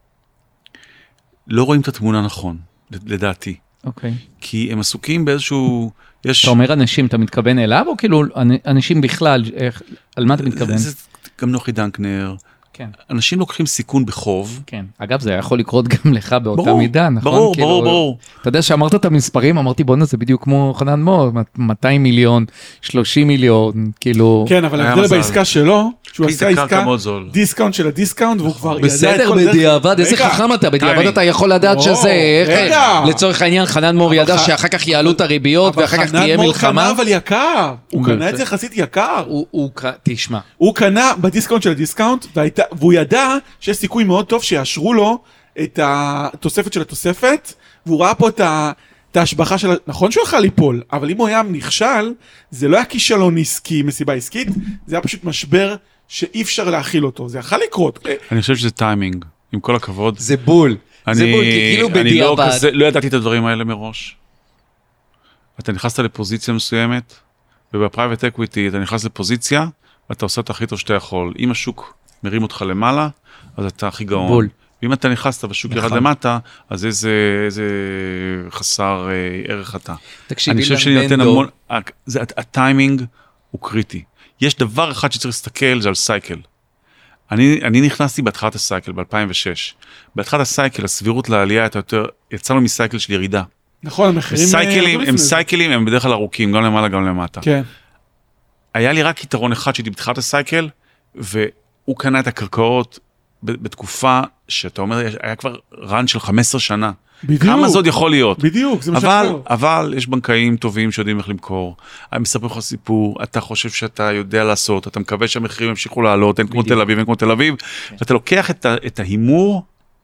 לא רואים את התמונה נכון, לדעתי. אוקיי. כי הם עסוקים באיזשהו... אתה אומר אנשים, אתה מתכוון אליו, או כאילו אנשים בכלל, על מה אתה מתכוון? גם נוחי דנקנר, כן. אנשים לוקחים סיכון בחוב. כן. אגב, זה יכול לקרות גם לך באותה מידה, נכון? ברור. אתה יודע שאמרת את המספרים, אמרתי בוא נזה בדיוק כמו חנן מור, 200 מיליון, 30 מיליון, כאילו... כן, אבל ההבדל בעסקה שלו, שהוא עשה עסקה, דיסקאונט של הדיסקאונט, והוא כבר... בסדר, בדיעבד, איזה חכם אתה, בדיעבד אתה יכול לדעת שזה... לצורך העניין, חנן מור ידע שאחר כך יעלו את הריביות, ואחר כך תהיה מלחמה. חנן מור קנה אבל יקר, הוא קנה את זה יחסית יקר. תשמע. הוא קנה בדיסקאונט של הדיסקאונט, והוא ידע שיש סיכוי מאוד טוב שיאשרו לו את התוספת של התוספת, והוא ראה פה את ההשבחה של... נכון שהוא יכל ליפול, אבל אם הוא היה נכשל, זה לא היה כישלון עסקי, מסיבה עסקית, זה היה פשוט משבר שאי אפשר להכיל אותו, זה יכל לקרות. אני חושב שזה טיימינג, עם כל הכבוד. זה בול, כי כאילו בדיעבד. אני לא ידעתי את הדברים האלה מראש. אתה נכנסת לפוזיציה מסוימת, ובפרייבט אקוויטי אתה נכנס לפוזיציה, ואתה עושה את הכי טוב שאתה יכול. אם השוק מרים אותך למעלה, אז אתה הכי גאון. בול. ואם אתה נכנסת בשוק ירד למטה, אז איזה חסר ערך אתה. אני חושב שניתן המון, הטיימינג הוא קריטי. יש דבר אחד שצריך להסתכל, זה על סייקל. אני נכנסתי בהתחלת הסייקל ב-2006. בהתחלת הסייקל, הסבירות לעלייה הייתה יותר, יצאנו מסייקל של ירידה. נכון, המחירים... סייקלים הם בדרך כלל ארוכים, גם למעלה גם למטה. כן. היה לי רק יתרון אחד שהייתי בתחילת הסייקל, והוא קנה את הקרקעות בתקופה שאתה אומר, היה כבר רן של 15 שנה. בדיוק. כמה זה עוד יכול להיות? בדיוק, זה מה שיכול. אבל יש בנקאים טובים שיודעים איך למכור. הם מספרים לך סיפור, אתה חושב שאתה יודע לעשות, אתה מקווה שהמחירים ימשיכו לעלות, אין כמו תל אביב, אין כמו תל אביב, ואתה לוקח את ההימור,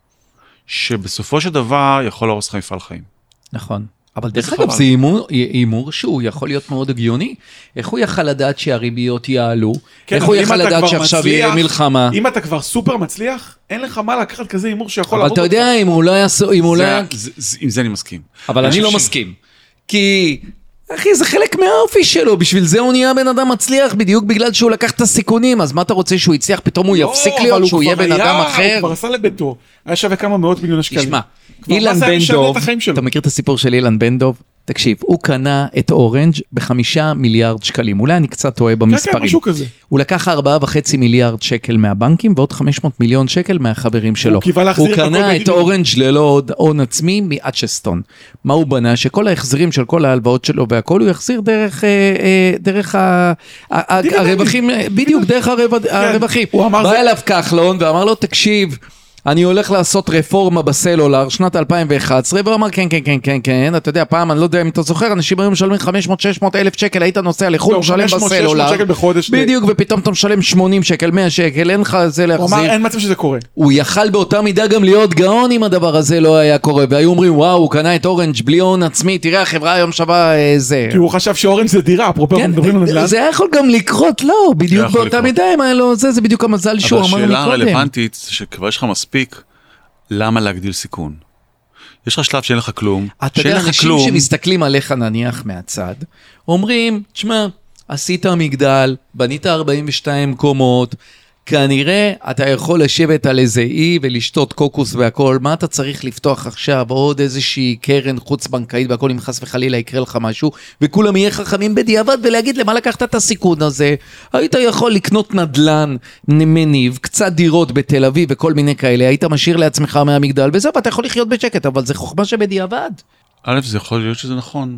שבסופו של דבר יכול להרוס לך מפעל חיים. נכון. אבל דרך אגב, זה הימור שהוא יכול להיות מאוד הגיוני. איך הוא יכל לדעת שהריביות יעלו? איך הוא יכל לדעת שעכשיו יהיה מלחמה? אם אתה כבר סופר מצליח, אין לך מה לקחת כזה הימור שיכול אבל אתה יודע, אם הוא לא יעשו... עם זה אני מסכים. אבל אני לא מסכים. כי... אחי, זה חלק מהאופי שלו, בשביל זה הוא נהיה בן אדם מצליח, בדיוק בגלל שהוא לקח את הסיכונים, אז מה אתה רוצה שהוא יצליח, פתאום הוא יפסיק להיות, שהוא יהיה בן אדם אחר? הוא כבר עשה לביתו, היה שווה כמה מאות מיליון שקלים. תשמע, אילן בן דוב, אתה מכיר את הסיפור של אילן בן דוב? תקשיב, הוא קנה את אורנג' ב5 מיליארד שקלים, אולי אני קצת טועה במספרים. כן, משהו כזה. הוא לקח 4.5 מיליארד שקל מהבנקים, ועוד 500 מיליון שקל מהחברים שלו. הוא קנה את אורנג' ללא הון עצמי מאצ'סטון. מה הוא בנה? שכל ההחזרים של כל ההלוואות שלו והכל, הוא יחזיר דרך הרווחים, בדיוק דרך הרווחים. בא אליו כחלון ואמר לו, תקשיב, אני הולך לעשות רפורמה בסלולר, שנת 2011, והוא אמר, כן, אתה יודע, פעם, אני לא יודע אם אתה זוכר, אנשים היו משלמים 500-600 אלף שקל, היית נוסע לחו"ל, משלם בסלולר, בדיוק, ופתאום אתה משלם 80 שקל, 100 שקל, אין לך זה להחזיר. הוא אמר, אין מצב שזה קורה. הוא יכל באותה מידה גם להיות גאון אם הדבר הזה לא היה קורה, והיו אומרים, וואו, הוא קנה את אורנג' בלי הון עצמי, תראה, החברה היום שווה זה. כי הוא חשב שאורנג' זה דירה, אפרופו, אנחנו מדברים על נדל"ן. זה היה יכול גם לקרות, לא, בדיוק באותה מידה, זה בדיוק המזל שהוא אמר מקודם. אבל השאלה הרלוונטית, שכבר יש לך מספיק, למה להגדיל סיכון? יש לך שלב שאין לך כלום. אתה יודע, אנשים שמסתכלים עליך נניח מהצד, אומרים, תשמע, עשית מגדל, בנית 42 קומות, כנראה אתה יכול לשבת על איזה אי ולשתות קוקוס והכל, מה אתה צריך לפתוח עכשיו? עוד איזושהי קרן חוץ בנקאית והכל, אם חס וחלילה יקרה לך משהו, וכולם יהיה חכמים בדיעבד ולהגיד למה לקחת את הסיכון הזה? היית יכול לקנות נדלן מניב, קצת דירות בתל אביב וכל מיני כאלה, היית משאיר לעצמך מהמגדל וזהו, ואתה יכול לחיות בשקט, אבל זה חוכמה שבדיעבד. א', זה יכול להיות שזה נכון.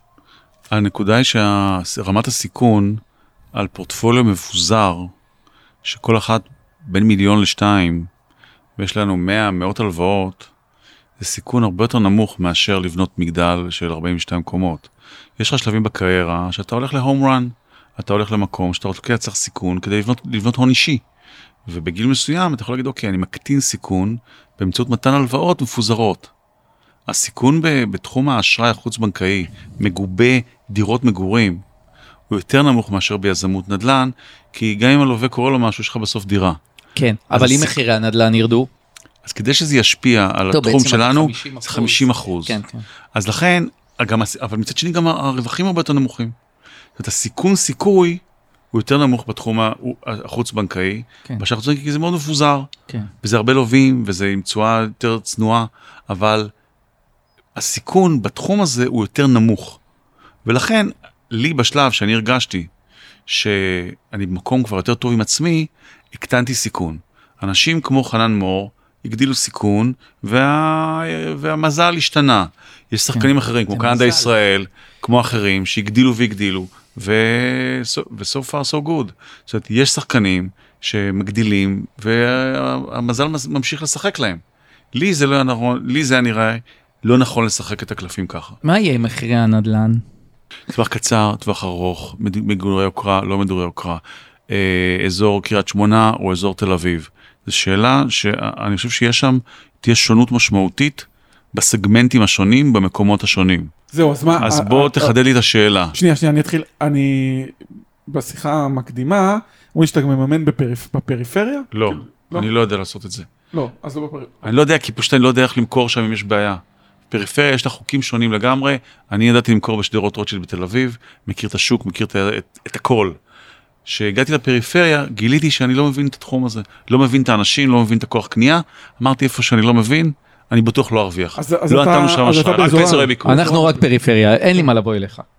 הנקודה היא שרמת הסיכון על פורטפוליו מבוזר, שכל אחת בין 1,000,000 ל2, ויש לנו 100 הלוואות, זה סיכון הרבה יותר נמוך מאשר לבנות מגדל של 42 קומות. יש לך שלבים בקריירה שאתה הולך להום רן, אתה הולך למקום שאתה רוצה צריך סיכון כדי לבנות הון אישי. ובגיל מסוים אתה יכול להגיד, אוקיי, אני מקטין סיכון באמצעות מתן הלוואות מפוזרות. הסיכון בתחום האשראי החוץ-בנקאי, מגובה דירות מגורים, הוא יותר נמוך מאשר ביזמות נדל"ן, כי גם אם הלווה קורא לו משהו, יש לך בסוף דירה. כן, אבל אם מחירי הנדל"ן ירדו? אז כדי שזה ישפיע על התחום שלנו, זה 50%. כן. אז לכן, אבל מצד שני גם הרווחים הרבה יותר נמוכים. זאת אומרת, הסיכון סיכוי הוא יותר נמוך בתחום החוץ-בנקאי, בשביל החוץ-בנקאי כי זה מאוד מפוזר, וזה הרבה לווים, וזה עם תשואה יותר צנועה, אבל הסיכון בתחום הזה הוא יותר נמוך. ולכן, לי בשלב שאני הרגשתי שאני במקום כבר יותר טוב עם עצמי, הקטנתי סיכון. אנשים כמו חנן מור הגדילו סיכון, והמזל השתנה. יש שחקנים אחרים, כמו קנדה ישראל, כמו אחרים, שהגדילו והגדילו, ו-so far so good. זאת אומרת, יש שחקנים שמגדילים, והמזל ממשיך לשחק להם. לי זה נראה לא נכון לשחק את הקלפים ככה. מה יהיה עם מחירי הנדל"ן? טווח קצר, טווח ארוך, מגורי יוקרה, לא מגורי יוקרה, אזור קריית שמונה או אזור תל אביב. זו שאלה שאני חושב שיש שם, תהיה שונות משמעותית בסגמנטים השונים, במקומות השונים. זהו, אז מה... אז בוא תחדד לי את השאלה. שנייה, אני אתחיל, בשיחה המקדימה, אומרים שאתה מממן בפריפריה? לא, אני לא יודע לעשות את זה. לא, אז לא בפריפריה. אני לא יודע, כי פשוט אני לא יודע איך למכור שם אם יש בעיה. פריפריה יש לה חוקים שונים לגמרי, אני ידעתי למכור בשדרות רוטשילד בתל אביב, מכיר את השוק, מכיר את הכל. כשהגעתי לפריפריה, גיליתי שאני לא מבין את התחום הזה, לא מבין את האנשים, לא מבין את הכוח קנייה, אמרתי איפה שאני לא מבין, אני בטוח לא ארוויח. לא נתנו שם אשראי, רק באזורי ביקור. אנחנו רק פריפריה, אין לי מה לבוא אליך.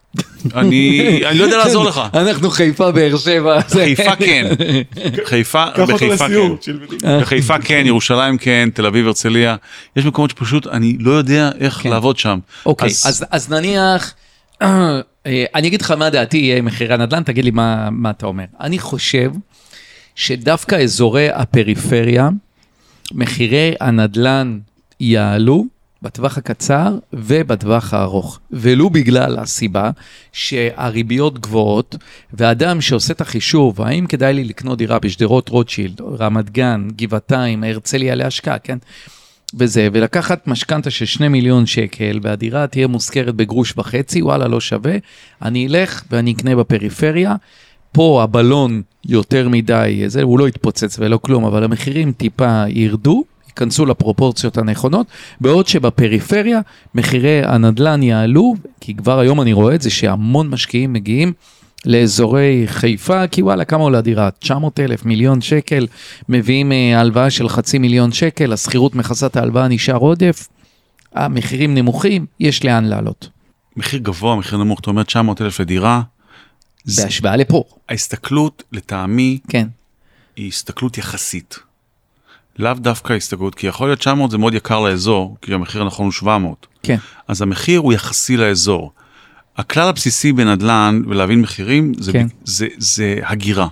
אני לא יודע לעזור לך. אנחנו חיפה, באר שבע. חיפה כן. בחיפה כן. בחיפה כן, ירושלים כן, תל אביב, הרצליה. יש מקומות שפשוט אני לא יודע איך לעבוד שם. אוקיי, אז נניח, אני אגיד לך מה דעתי יהיה עם מחירי הנדל"ן, תגיד לי מה אתה אומר. אני חושב שדווקא אזורי הפריפריה, מחירי הנדל"ן יעלו בטווח הקצר ובטווח הארוך. ולו בגלל הסיבה שהריביות גבוהות, ואדם שעושה את החישוב, האם כדאי לי לקנות דירה בשדרות רוטשילד, רמת גן, גבעתיים, הרצליה להשקעה, כן? וזה, ולקחת משכנתה של 2 מיליון שקל, והדירה תהיה מושכרת בגרוש וחצי, וואלה, לא שווה, אני אלך ואני אקנה בפריפריה, פה הבלון יותר מדי, זה, הוא לא יתפוצץ ולא כלום, אבל המחירים טיפה ירדו, ייכנסו לפרופורציות הנכונות, בעוד שבפריפריה מחירי הנדל"ן יעלו, כי כבר היום אני רואה את זה שהמון משקיעים מגיעים לאזורי חיפה, כי וואלה, כמה עולה דירה? 900,000, מיליון שקל, מביאים הלוואה של 500,000 שקל, הסחירות מכסת ההלוואה נשאר עודף, המחירים נמוכים, יש לאן לעלות. מחיר גבוה, מחיר נמוך, אתה אומר 900,000 לדירה. בהשוואה לפה. ההסתכלות, לטעמי, כן. היא הסתכלות יחסית. לאו דווקא הסתכלות, כי יכול להיות 900 זה מאוד יקר לאזור, כי המחיר הנכון הוא 700. כן. אז המחיר הוא יחסי לאזור. הכלל הבסיסי בנדל"ן ולהבין מחירים זה הגירה.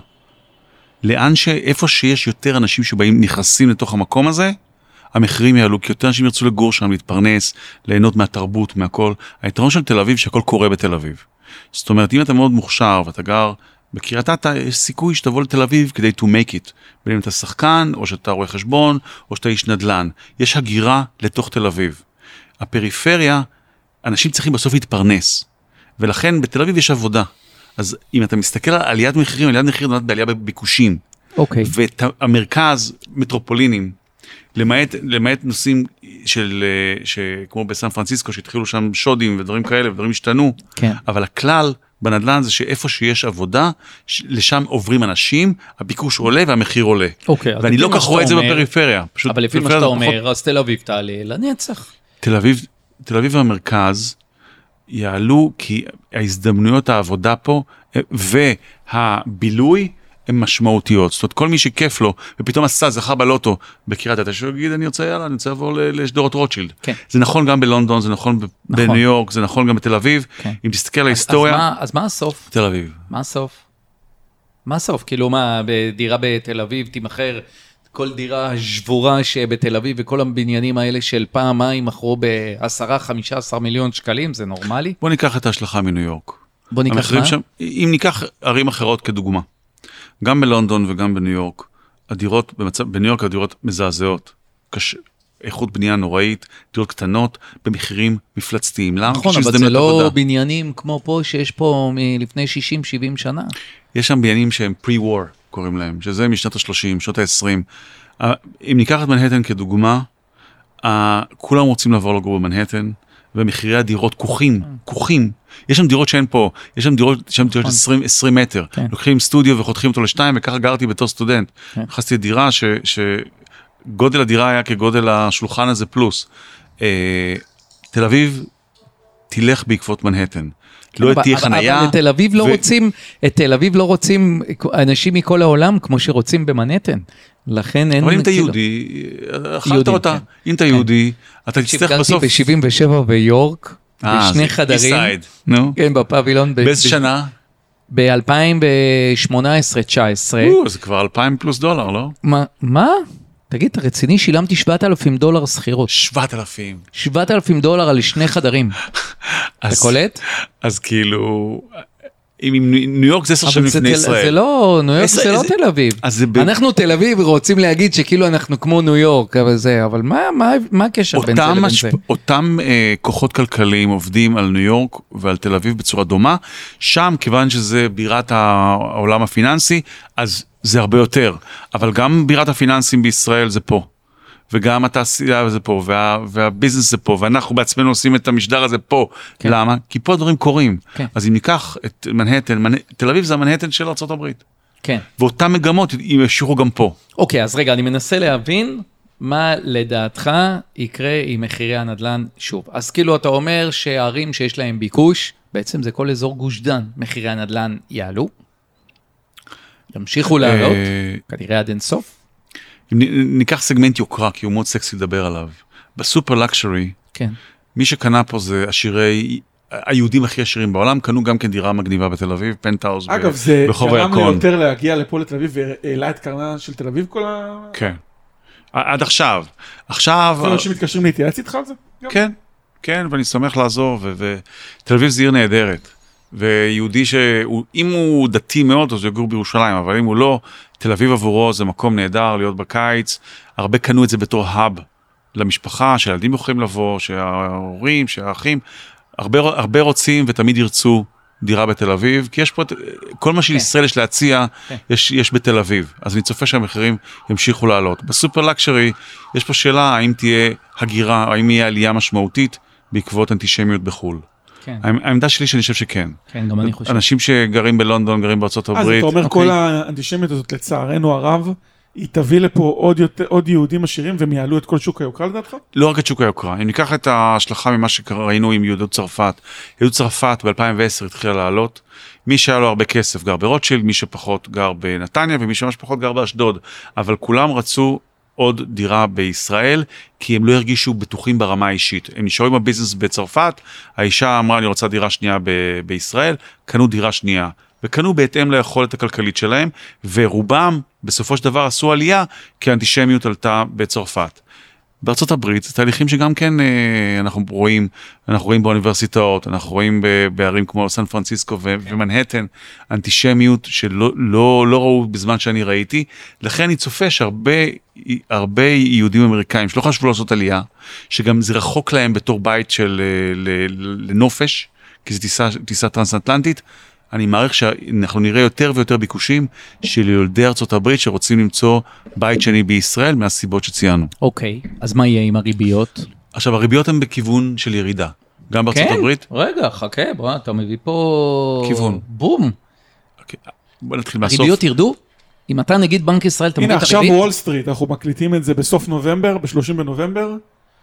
איפה שיש יותר אנשים שבאים נכנסים לתוך המקום הזה, המחירים יעלו, כי יותר אנשים ירצו לגור שם, להתפרנס, ליהנות מהתרבות, מהכל. היתרון של תל אביב שהכל קורה בתל אביב. זאת אומרת, אם אתה מאוד מוכשר ואתה גר בקריית אתא, יש סיכוי שתבוא לתל אביב כדי to make it. בין אם אתה שחקן, או שאתה רואה חשבון, או שאתה איש נדל"ן. יש הגירה לתוך תל אביב. הפריפריה, אנשים צריכים בסוף להתפרנס. ולכן בתל אביב יש עבודה. אז אם אתה מסתכל על עליית מחירים, עליית מחיר נולד בעלייה בביקושים. אוקיי. והמרכז, מטרופולינים, למעט נושאים כמו בסן פרנסיסקו, שהתחילו שם שודים ודברים כאלה, ודברים השתנו. כן. אבל הכלל בנדל"ן זה שאיפה שיש עבודה, לשם עוברים אנשים, הביקוש עולה והמחיר עולה. אוקיי. ואני לא כך רואה את זה בפריפריה. אבל לפי מה שאתה אומר, אז תל אביב תעלה לנצח. תל אביב והמרכז יעלו, כי ההזדמנויות העבודה פה, והבילוי, הן משמעותיות. זאת אומרת, כל מי שכיף לו, ופתאום עשה, זכה בלוטו בקריית אתא, שהוא יגיד, אני רוצה לעבור לשדרות רוטשילד. כן. זה נכון גם בלונדון, זה נכון בניו יורק, זה נכון גם בתל אביב. כן. אם תסתכל על ההיסטוריה... אז מה הסוף? תל אביב. מה הסוף? מה הסוף? כאילו מה, בדירה בתל אביב תימחר כל דירה שבורה שבתל אביב, וכל הבניינים האלה של פעמיים מכרו ב10-15 מיליון שקלים, זה נורמלי? בוא ניקח את ההשלכה מניו יורק. בוא ניקח מה? אם ניקח ערים אחרות כדוגמה, גם בלונדון וגם בניו יורק, בניו יורק הדירות מזעזעות, איכות בנייה נוראית, דירות קטנות, במחירים מפלצתיים. נכון, אבל זה לא בניינים כמו פה, שיש פה מלפני 60-70 שנה. יש שם בניינים שהם pre-war, קוראים להם, שזה משנת ה-30, שנות ה-20. אם ניקח את מנהטן כדוגמה, כולם רוצים לעבור לגור במנהטן, ומחירי הדירות כוחים. יש שם דירות שאין פה, יש שם דירות 20 מטר. לוקחים סטודיו וחותכים אותו לשתיים, וככה גרתי בתור סטודנט. נכנסתי לדירה שגודל הדירה היה כגודל השולחן הזה פלוס. תל אביב תלך בעקבות מנהטן. לא תהיה חנייה. אבל את תל אביב לא רוצים אנשים מכל העולם כמו שרוצים במנהטן. לכן אין... אבל אם אתה יהודי, אכלת אותה. אם אתה יהודי, אתה תצטרך בסוף... גרתי ב-77 ביורק, בשני חדרים. כן, בפאבילון. באיזה שנה? ב-2018-19. זה כבר 2,000 פלוס דולר, לא? מה? תגיד, אתה רציני? שילמתי $7,000 שכירות. 7,000. $7,000 על שני חדרים. אתה קולט? אז כאילו... ניו יורק זה 10 שנים לפני ישראל. זה לא, ניו יורק זה לא תל אביב. אנחנו תל אביב רוצים להגיד שכאילו אנחנו כמו ניו יורק, אבל מה הקשר בין זה לבין זה? אותם כוחות כלכליים עובדים על ניו יורק ועל תל אביב בצורה דומה, שם כיוון שזה בירת העולם הפיננסי, אז זה הרבה יותר. אבל גם בירת הפיננסים בישראל זה פה. וגם התעשייה זה פה, והביזנס זה פה, ואנחנו בעצמנו עושים את המשדר הזה פה. כן. למה? כי פה הדברים קורים. כן. אז אם ניקח את מנהטן, תל אביב זה המנהטן של ארצות הברית. כן. ואותם מגמות ימשיכו גם פה. אוקיי, אז רגע, אני מנסה להבין מה לדעתך יקרה עם מחירי הנדל"ן שוב. אז כאילו אתה אומר שהערים שיש להם ביקוש, בעצם זה כל אזור גוש דן, מחירי הנדל"ן יעלו, ימשיכו לעלות, כנראה עד אין סוף. אם ניקח סגמנט יוקרה, כי הוא מאוד סקסי לדבר עליו, בסופר לקשרי, כן. מי שקנה פה זה היהודים הכי עשירים בעולם, קנו גם כן דירה מגניבה בתל אביב, פנטהאוז ברחוב הירקון. אגב, זה גרם לי יותר להגיע לפה לתל אביב, והעלה את קרנה של תל אביב כל ה... כן. עד עכשיו. עכשיו... כל אנשים מתקשרים להתייעץ איתך על זה? כן, כן, ואני שמח לעזור, ותל אביב זה עיר נהדרת. ויהודי אם הוא דתי מאוד, אז הוא יגור בירושלים, אבל אם הוא לא, תל אביב עבורו זה מקום נהדר להיות בקיץ. הרבה קנו את זה בתור האב למשפחה, שהילדים יכולים לבוא, שההורים, שהאחים, הרבה רוצים ותמיד ירצו דירה בתל אביב, כי יש פה, כל מה שישראל יש להציע, יש בתל אביב. אז אני צופה שהמחירים ימשיכו לעלות. בסופר לקשרי, יש פה שאלה, האם תהיה הגירה, האם יהיה עלייה משמעותית בעקבות אנטישמיות בחו"ל. העמדה שלי שאני חושב שכן. כן, גם אני חושב. אנשים שגרים בלונדון, גרים בארצות הברית. אז אתה אומר כל האנטישמיות הזאת, לצערנו הרב, היא תביא לפה עוד יהודים עשירים והם יעלו את כל שוק היוקרה לדעתך? לא רק את שוק היוקרה, אם ניקח את ההשלכה ממה שראינו עם יהדות צרפת, יהדות צרפת ב-2010 התחילה לעלות, מי שהיה לו הרבה כסף גר ברוטשילד, מי שפחות גר בנתניה ומי שמש פחות גר באשדוד, אבל כולם רצו עוד דירה בישראל, כי הם לא הרגישו בטוחים ברמה האישית. הם נשארו עם הביזנס בצרפת, האישה אמרה אני רוצה דירה שנייה בישראל, קנו דירה שנייה. וקנו בהתאם ליכולת הכלכלית שלהם, ורובם בסופו של דבר עשו עלייה, כי האנטישמיות עלתה בצרפת. בארצות הברית, זה תהליכים שגם כן אנחנו רואים באוניברסיטאות, אנחנו רואים בערים כמו סן פרנסיסקו ומנהטן, אנטישמיות שלא ראו בזמן שאני ראיתי, לכן אני צופה שהרבה יהודים אמריקאים שלא חשבו לעשות עלייה, שגם זה רחוק להם בתור בית לנופש, כי זו טיסה טרנס-אטלנטית, אני מעריך שאנחנו נראה יותר ויותר ביקושים של יולדי ארצות הברית שרוצים למצוא בית שני בישראל מהסיבות שציינו. אוקיי, אז מה יהיה עם הריביות? עכשיו, הריביות הן בכיוון של ירידה. גם בארצות הברית. רגע, חכה, בוא, אתה מביא פה... כיוון. בום. בוא נתחיל מהסוף. הריביות ירדו? אם אתה נגיד בנק ישראל, אתה מביא את הריבית? הנה, עכשיו וול סטריט, אנחנו מקליטים את זה בסוף נובמבר, ב-30 בנובמבר.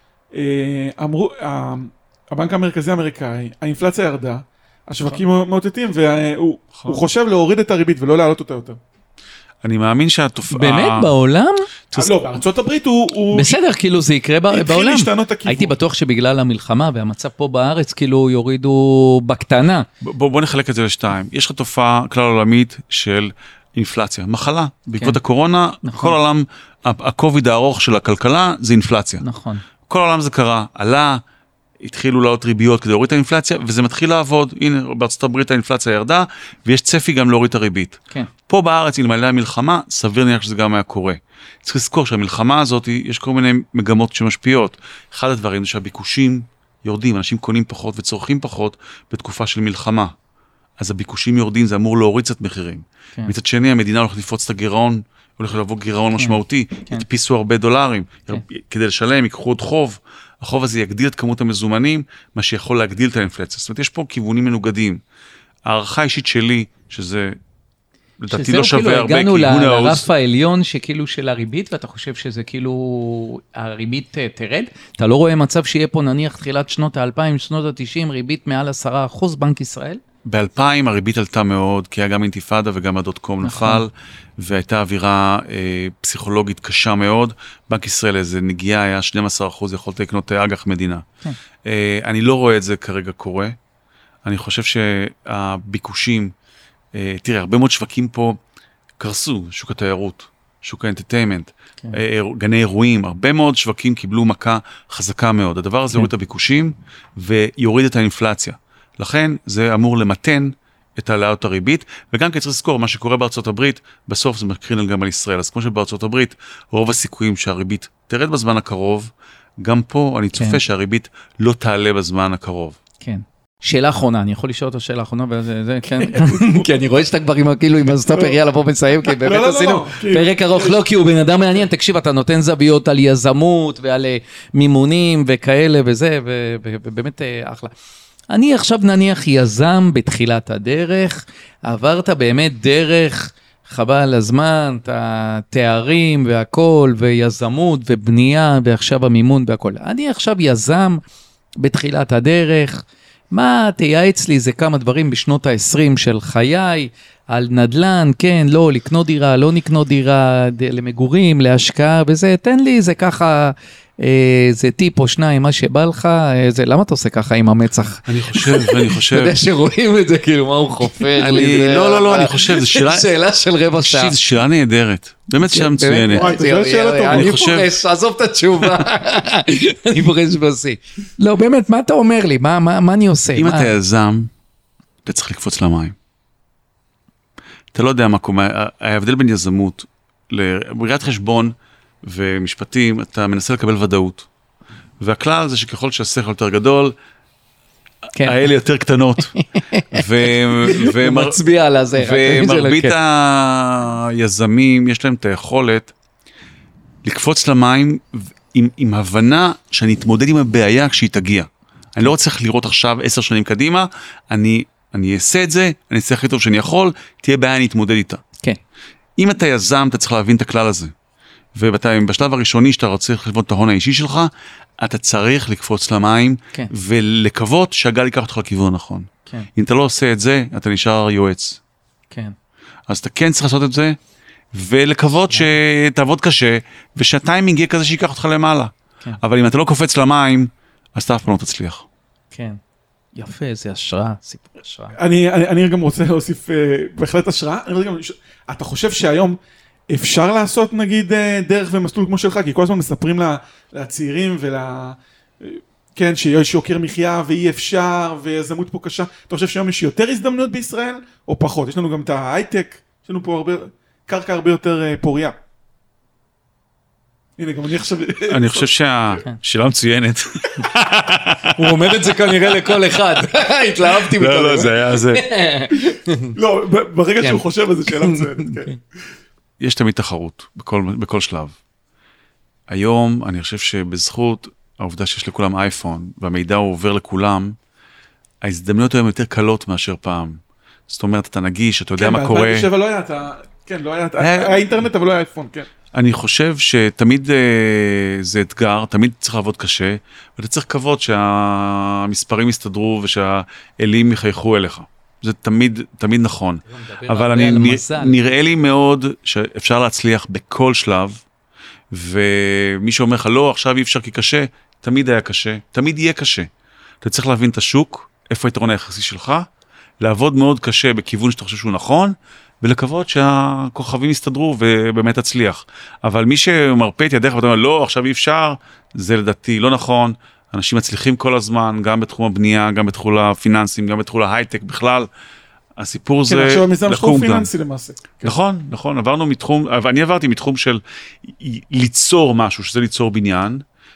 אמרו, הבנק המרכזי האמריקאי, האינפלציה ירדה, השווקים מאותתים, והוא חושב להוריד את הריבית ולא להעלות אותה יותר. אני מאמין שהתופעה... באמת בעולם? לא, בארצות הברית הוא... בסדר, כאילו זה יקרה בעולם. התחיל להשתנות הכיוון. הייתי בטוח שבגלל המלחמה והמצב פה בארץ, כאילו יורידו בקטנה. בוא נחלק את זה לשתיים. יש לך תופעה כלל עולמית של אינפלציה, מחלה. בעקבות הקורונה, כל העולם, הקוביד הארוך של הכלכלה זה אינפלציה. נכון. כל העולם זה קרה, עלה, התחילו לעלות ריביות כדי להוריד את האינפלציה, וזה מתחיל לעבוד. הנה, בארצות הברית האינפלציה ירדה, ויש צפי גם להוריד את הריבית. כן. פה בארץ, אלמלא המלחמה, סביר להניח שזה גם היה קורה. צריך לזכור שהמלחמה הזאת, יש כל מיני מגמות שמשפיעות. אחד הדברים זה שהביקושים יורדים, אנשים קונים פחות וצורכים פחות בתקופה של מלחמה. אז הביקושים יורדים, זה אמור להוריד קצת מחירים. כן. מצד שני, המדינה הולכת לפרוץ את הגירעון, הולך לבוא גירעון משמעותי, ידפיסו הרבה דולרים, כדי לשלם, ייקחו עוד חוב. החוב הזה יגדיל את כמות המזומנים, מה שיכול להגדיל את האינפלציה. זאת אומרת, יש פה כיוונים מנוגדים. הערכה האישית שלי, שזה לדעתי לא שווה הרבה, הגענו לרף העליון שכאילו של הריבית, ואתה חושב שזה כאילו הריבית תרד. אתה לא רואה מצב שיהיה פה נניח תחילת שנות ה-2000, שנות ה-90, ריבית מעל 10% בנק ישראל? ב-2000 הריבית עלתה מאוד, כי היה גם אינתיפאדה וגם הדוט-קום נפל, והייתה אווירה פסיכולוגית קשה מאוד. בנק ישראל איזה נגיעה היה 12%, יכולת לקנות אג"ח מדינה. אני לא רואה את זה כרגע קורה. אני חושב שהביקושים, תראה, הרבה מאוד שווקים פה קרסו, שוק התיירות, שוק האנטרטיימנט, גני אירועים, הרבה מאוד שווקים קיבלו מכה חזקה מאוד. הדבר הזה יוריד את הביקושים ויוריד את האינפלציה. לכן זה אמור למתן את העלאת הריבית, וגם כי צריך לזכור, מה שקורה בארצות הברית, בסוף זה מקרין גם על ישראל. אז כמו שבארצות הברית, רוב הסיכויים שהריבית תרד בזמן הקרוב, גם פה אני צופה שהריבית לא תעלה בזמן הקרוב. כן. שאלה אחרונה, אני יכול לשאול אותה שאלה אחרונה, כן, כי אני רואה שאתה כבר כאילו עם הסטופר יאללה פה מסיים, כי באמת עשינו פרק ארוך, לא, כי הוא בן אדם מעניין, תקשיב, אתה נותן זוויות על יזמות ועל מימונים וכאלה וזה, ובאמת אחלה. אני עכשיו נניח יזם בתחילת הדרך, עברת באמת דרך, חבל על הזמן, התארים והכל, ויזמות ובנייה, ועכשיו המימון והכל. אני עכשיו יזם בתחילת הדרך, מה תייעץ לי זה כמה דברים בשנות ה-20 של חיי, על נדל"ן, כן, לא, לקנות דירה, לא לקנות דירה, למגורים, להשקעה, וזה, תן לי, זה ככה, זה טיפ או שניים, מה שבא לך, זה, למה אתה עושה ככה עם המצח? אני חושב. אתה יודע שרואים את זה, כאילו, מה הוא חופר לי? לא, אני חושב, זו שאלה של רבע שעה. זו שאלה נהדרת, באמת שאלה מצוינת. אני פורש, עזוב את התשובה, אני פורש בסי. לא, באמת, מה אתה אומר לי? מה אני עושה? אם אתה יזם, אתה צריך לקפוץ למים. אתה לא יודע מה קורה, ההבדל בין יזמות, לבריאת חשבון ומשפטים, אתה מנסה לקבל ודאות. והכלל זה שככל שהשכל יותר גדול, האלה יותר קטנות. הוא מצביע על הזה. ומרבית היזמים, יש להם את היכולת לקפוץ למים עם הבנה שאני אתמודד עם הבעיה כשהיא תגיע. אני לא צריך לראות עכשיו 10 שנים קדימה, אני אעשה את זה, אני אעשה הכי טוב שאני יכול, תהיה בעיה, אני אתמודד איתה. כן. אם אתה יזם, אתה צריך להבין את הכלל הזה. ובשלב הראשוני שאתה רוצה לחשבון את ההון האישי שלך, אתה צריך לקפוץ למים, כן. ולקוות שהגל ייקח אותך לכיוון הנכון. כן. אם אתה לא עושה את זה, אתה נשאר יועץ. כן. אז אתה כן צריך לעשות את זה, ולקוות שתעבוד קשה, ושהטיימינג יהיה כזה שיקח אותך למעלה. כן. אבל אם אתה לא קופץ למים, אז אתה אף פעם לא תצליח. כן. יפה, זה השראה, סיפור השראה. אני גם רוצה להוסיף בהחלט השראה. אתה חושב שהיום אפשר לעשות נגיד דרך ומסלול כמו שלך? כי כל הזמן מספרים לצעירים כן, שיש יוקר מחיה ואי אפשר ויזמות פה קשה. אתה חושב שהיום יש יותר הזדמנויות בישראל או פחות? יש לנו גם את ההייטק, יש לנו פה קרקע הרבה יותר פוריה. הנה, גם אני עכשיו... אני חושב שהשאלה מצוינת. הוא אומר את זה כנראה לכל אחד. התלהבתי בתור. לא, זה היה זה. לא, ברגע שהוא חושב, אז זו שאלה מצוינת, כן. יש תמיד תחרות בכל שלב. היום אני חושב שבזכות העובדה שיש לכולם אייפון, והמידע הוא עובר לכולם, ההזדמנויות היום יותר קלות מאשר פעם. זאת אומרת, אתה נגיש, אתה יודע מה קורה. ב-2007 לא היה, כן, לא היה, היה אינטרנט, אבל לא היה אייפון, כן. אני חושב שתמיד זה אתגר, תמיד צריך לעבוד קשה, ואתה צריך לקוות שהמספרים יסתדרו ושהאלים יחייכו אליך. זה תמיד נכון. אבל נראה לי מאוד שאפשר להצליח בכל שלב, ומי שאומר לך לא, עכשיו אי אפשר כי קשה, תמיד היה קשה, תמיד יהיה קשה. אתה צריך להבין את השוק, איפה היתרון היחסי שלך, לעבוד מאוד קשה בכיוון שאתה חושב שהוא נכון, ולקוות שהכוכבים יסתדרו ובאמת תצליח. אבל מי שמרפא את ידך ואתה אומר, לא, עכשיו אי אפשר, זה לדעתי לא נכון. אנשים מצליחים כל הזמן, גם בתחום הבנייה, גם בתחום הפיננסים, גם בתחום ההייטק בכלל. הסיפור זה... כן, עכשיו המיזם שלך הוא פיננסי למעשה. נכון, עברנו מתחום, אני עברתי מתחום של ליצור משהו, שזה ליצור בניין,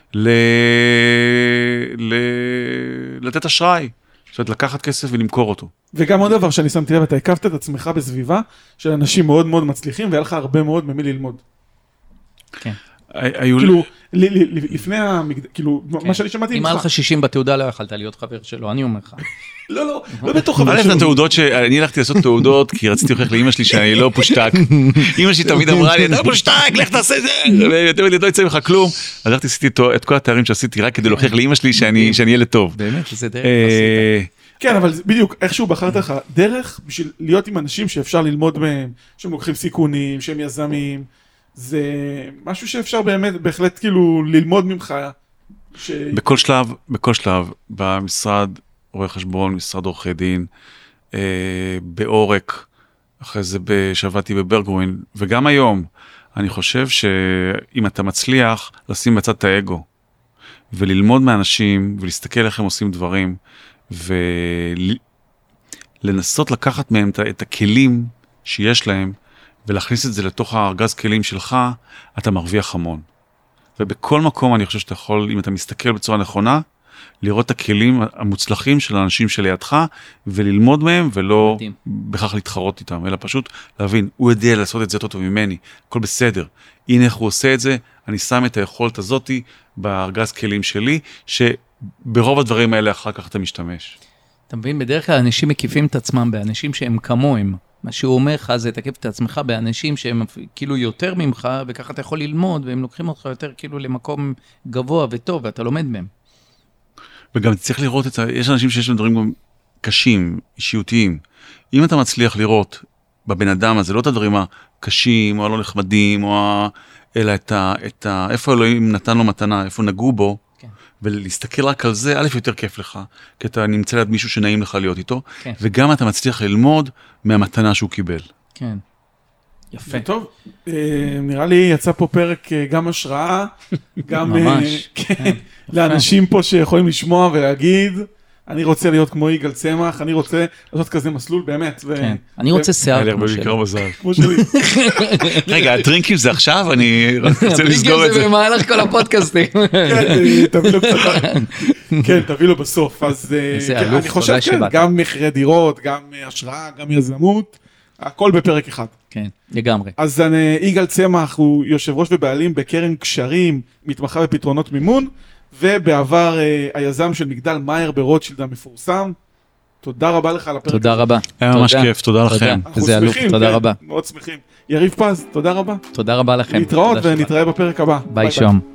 לתת אשראי. זאת אומרת, לקחת כסף ולמכור אותו. וגם עוד דבר שאני שמתי לב, אתה הקפת את עצמך בסביבה של אנשים מאוד מאוד מצליחים, והיה לך הרבה מאוד ממי ללמוד. כן. כאילו, לפני כאילו, מה שאני שמעתי... אם היה לך 60 בתעודה, לא יכלת להיות חבר שלו, אני אומר לך. לא בתוך חבר שלו. שלו. התעודות שאני הלכתי לעשות תעודות, כי רציתי להוכיח לאמא שלי שאני לא פושטק. אמא שלי תמיד אמרה לי, אתה פושטק, לך תעשה זה. ותמיד לא יצא ממך כלום. אז הלכתי עשיתי את כל התארים שעשיתי, רק כדי להוכיח לאמא שלי שאני ילד טוב. באמת, זה דרך עשית. כן, אבל בדיוק, איכשהו בחרת לך דרך בשביל להיות עם אנשים שאפשר ללמוד מהם, שהם לוקחים סיכונים, שהם יזמים. זה משהו שאפשר באמת, בהחלט כאילו ללמוד ממך. בכל שלב, במשרד רואי חשבון, משרד עורכי דין, באורק, אחרי זה שעבדתי בברגווין, וגם היום, אני חושב שאם אתה מצליח לשים בצד את האגו, וללמוד מאנשים, ולהסתכל איך הם עושים דברים, ולנסות לקחת מהם את הכלים שיש להם, ולהכניס את זה לתוך הארגז כלים שלך, אתה מרוויח המון. ובכל מקום אני חושב שאתה יכול, אם אתה מסתכל בצורה נכונה, לראות את הכלים המוצלחים של האנשים שלידך, וללמוד מהם, ולא בכך להתחרות איתם, אלא פשוט להבין, הוא יודע לעשות את זה יותר טוב ממני, הכל בסדר. הנה איך הוא עושה את זה, אני שם את היכולת הזאת בארגז כלים שלי, שברוב הדברים האלה אחר כך אתה משתמש. אתה מבין, בדרך כלל אנשים מקיפים את עצמם באנשים שהם כמוהם. מה שהוא אומר לך זה תקיף את עצמך באנשים שהם כאילו יותר ממך, וככה אתה יכול ללמוד, והם לוקחים אותך יותר כאילו למקום גבוה וטוב, ואתה לומד מהם. וגם צריך לראות יש אנשים שיש להם דברים גם קשים, אישיותיים. אם אתה מצליח לראות בבן אדם הזה, לא את הדברים הקשים, או הלא נחמדים, אלא איפה אלוהים נתן לו מתנה, איפה נגעו בו, כן. ולהסתכל רק על זה, א' יותר כיף לך, כי אתה נמצא ליד מישהו שנעים לך להיות איתו, כן. וגם אתה מצליח ללמוד מהמתנה שהוא קיבל. כן. יפה. טוב, נראה לי יצא פה פרק גם השראה, גם ממש. לאנשים פה שיכולים לשמוע ולהגיד, אני רוצה להיות כמו יגאל צמח, אני רוצה לעשות כזה מסלול באמת. כן, אני רוצה שיער כמו שלי. כמו שלי. רגע, הטרינקים זה עכשיו? אני רוצה לסגור את זה. זה במהלך כל הפודקאסטים. כן, תביא לו קצת. כן, תביא לו בסוף. אז אני חושב, גם מחירי דירות, גם השראה, גם יזמות, הכל בפרק אחד. כן, לגמרי. אז יגאל צמח הוא יושב ראש ובעלים בקרן קשרים, מתמחה בפתרונות מימון, ובעבר היזם של מגדל מאייר ברוטשילד המפורסם. תודה רבה לך על הפרק. תודה רבה. היה ממש כיף, תודה לכם. אנחנו שמחים, תודה רבה. מאוד שמחים. יריב פז, תודה רבה. תודה רבה לכם. להתראות ונתראה בפרק הבא. ביי שום.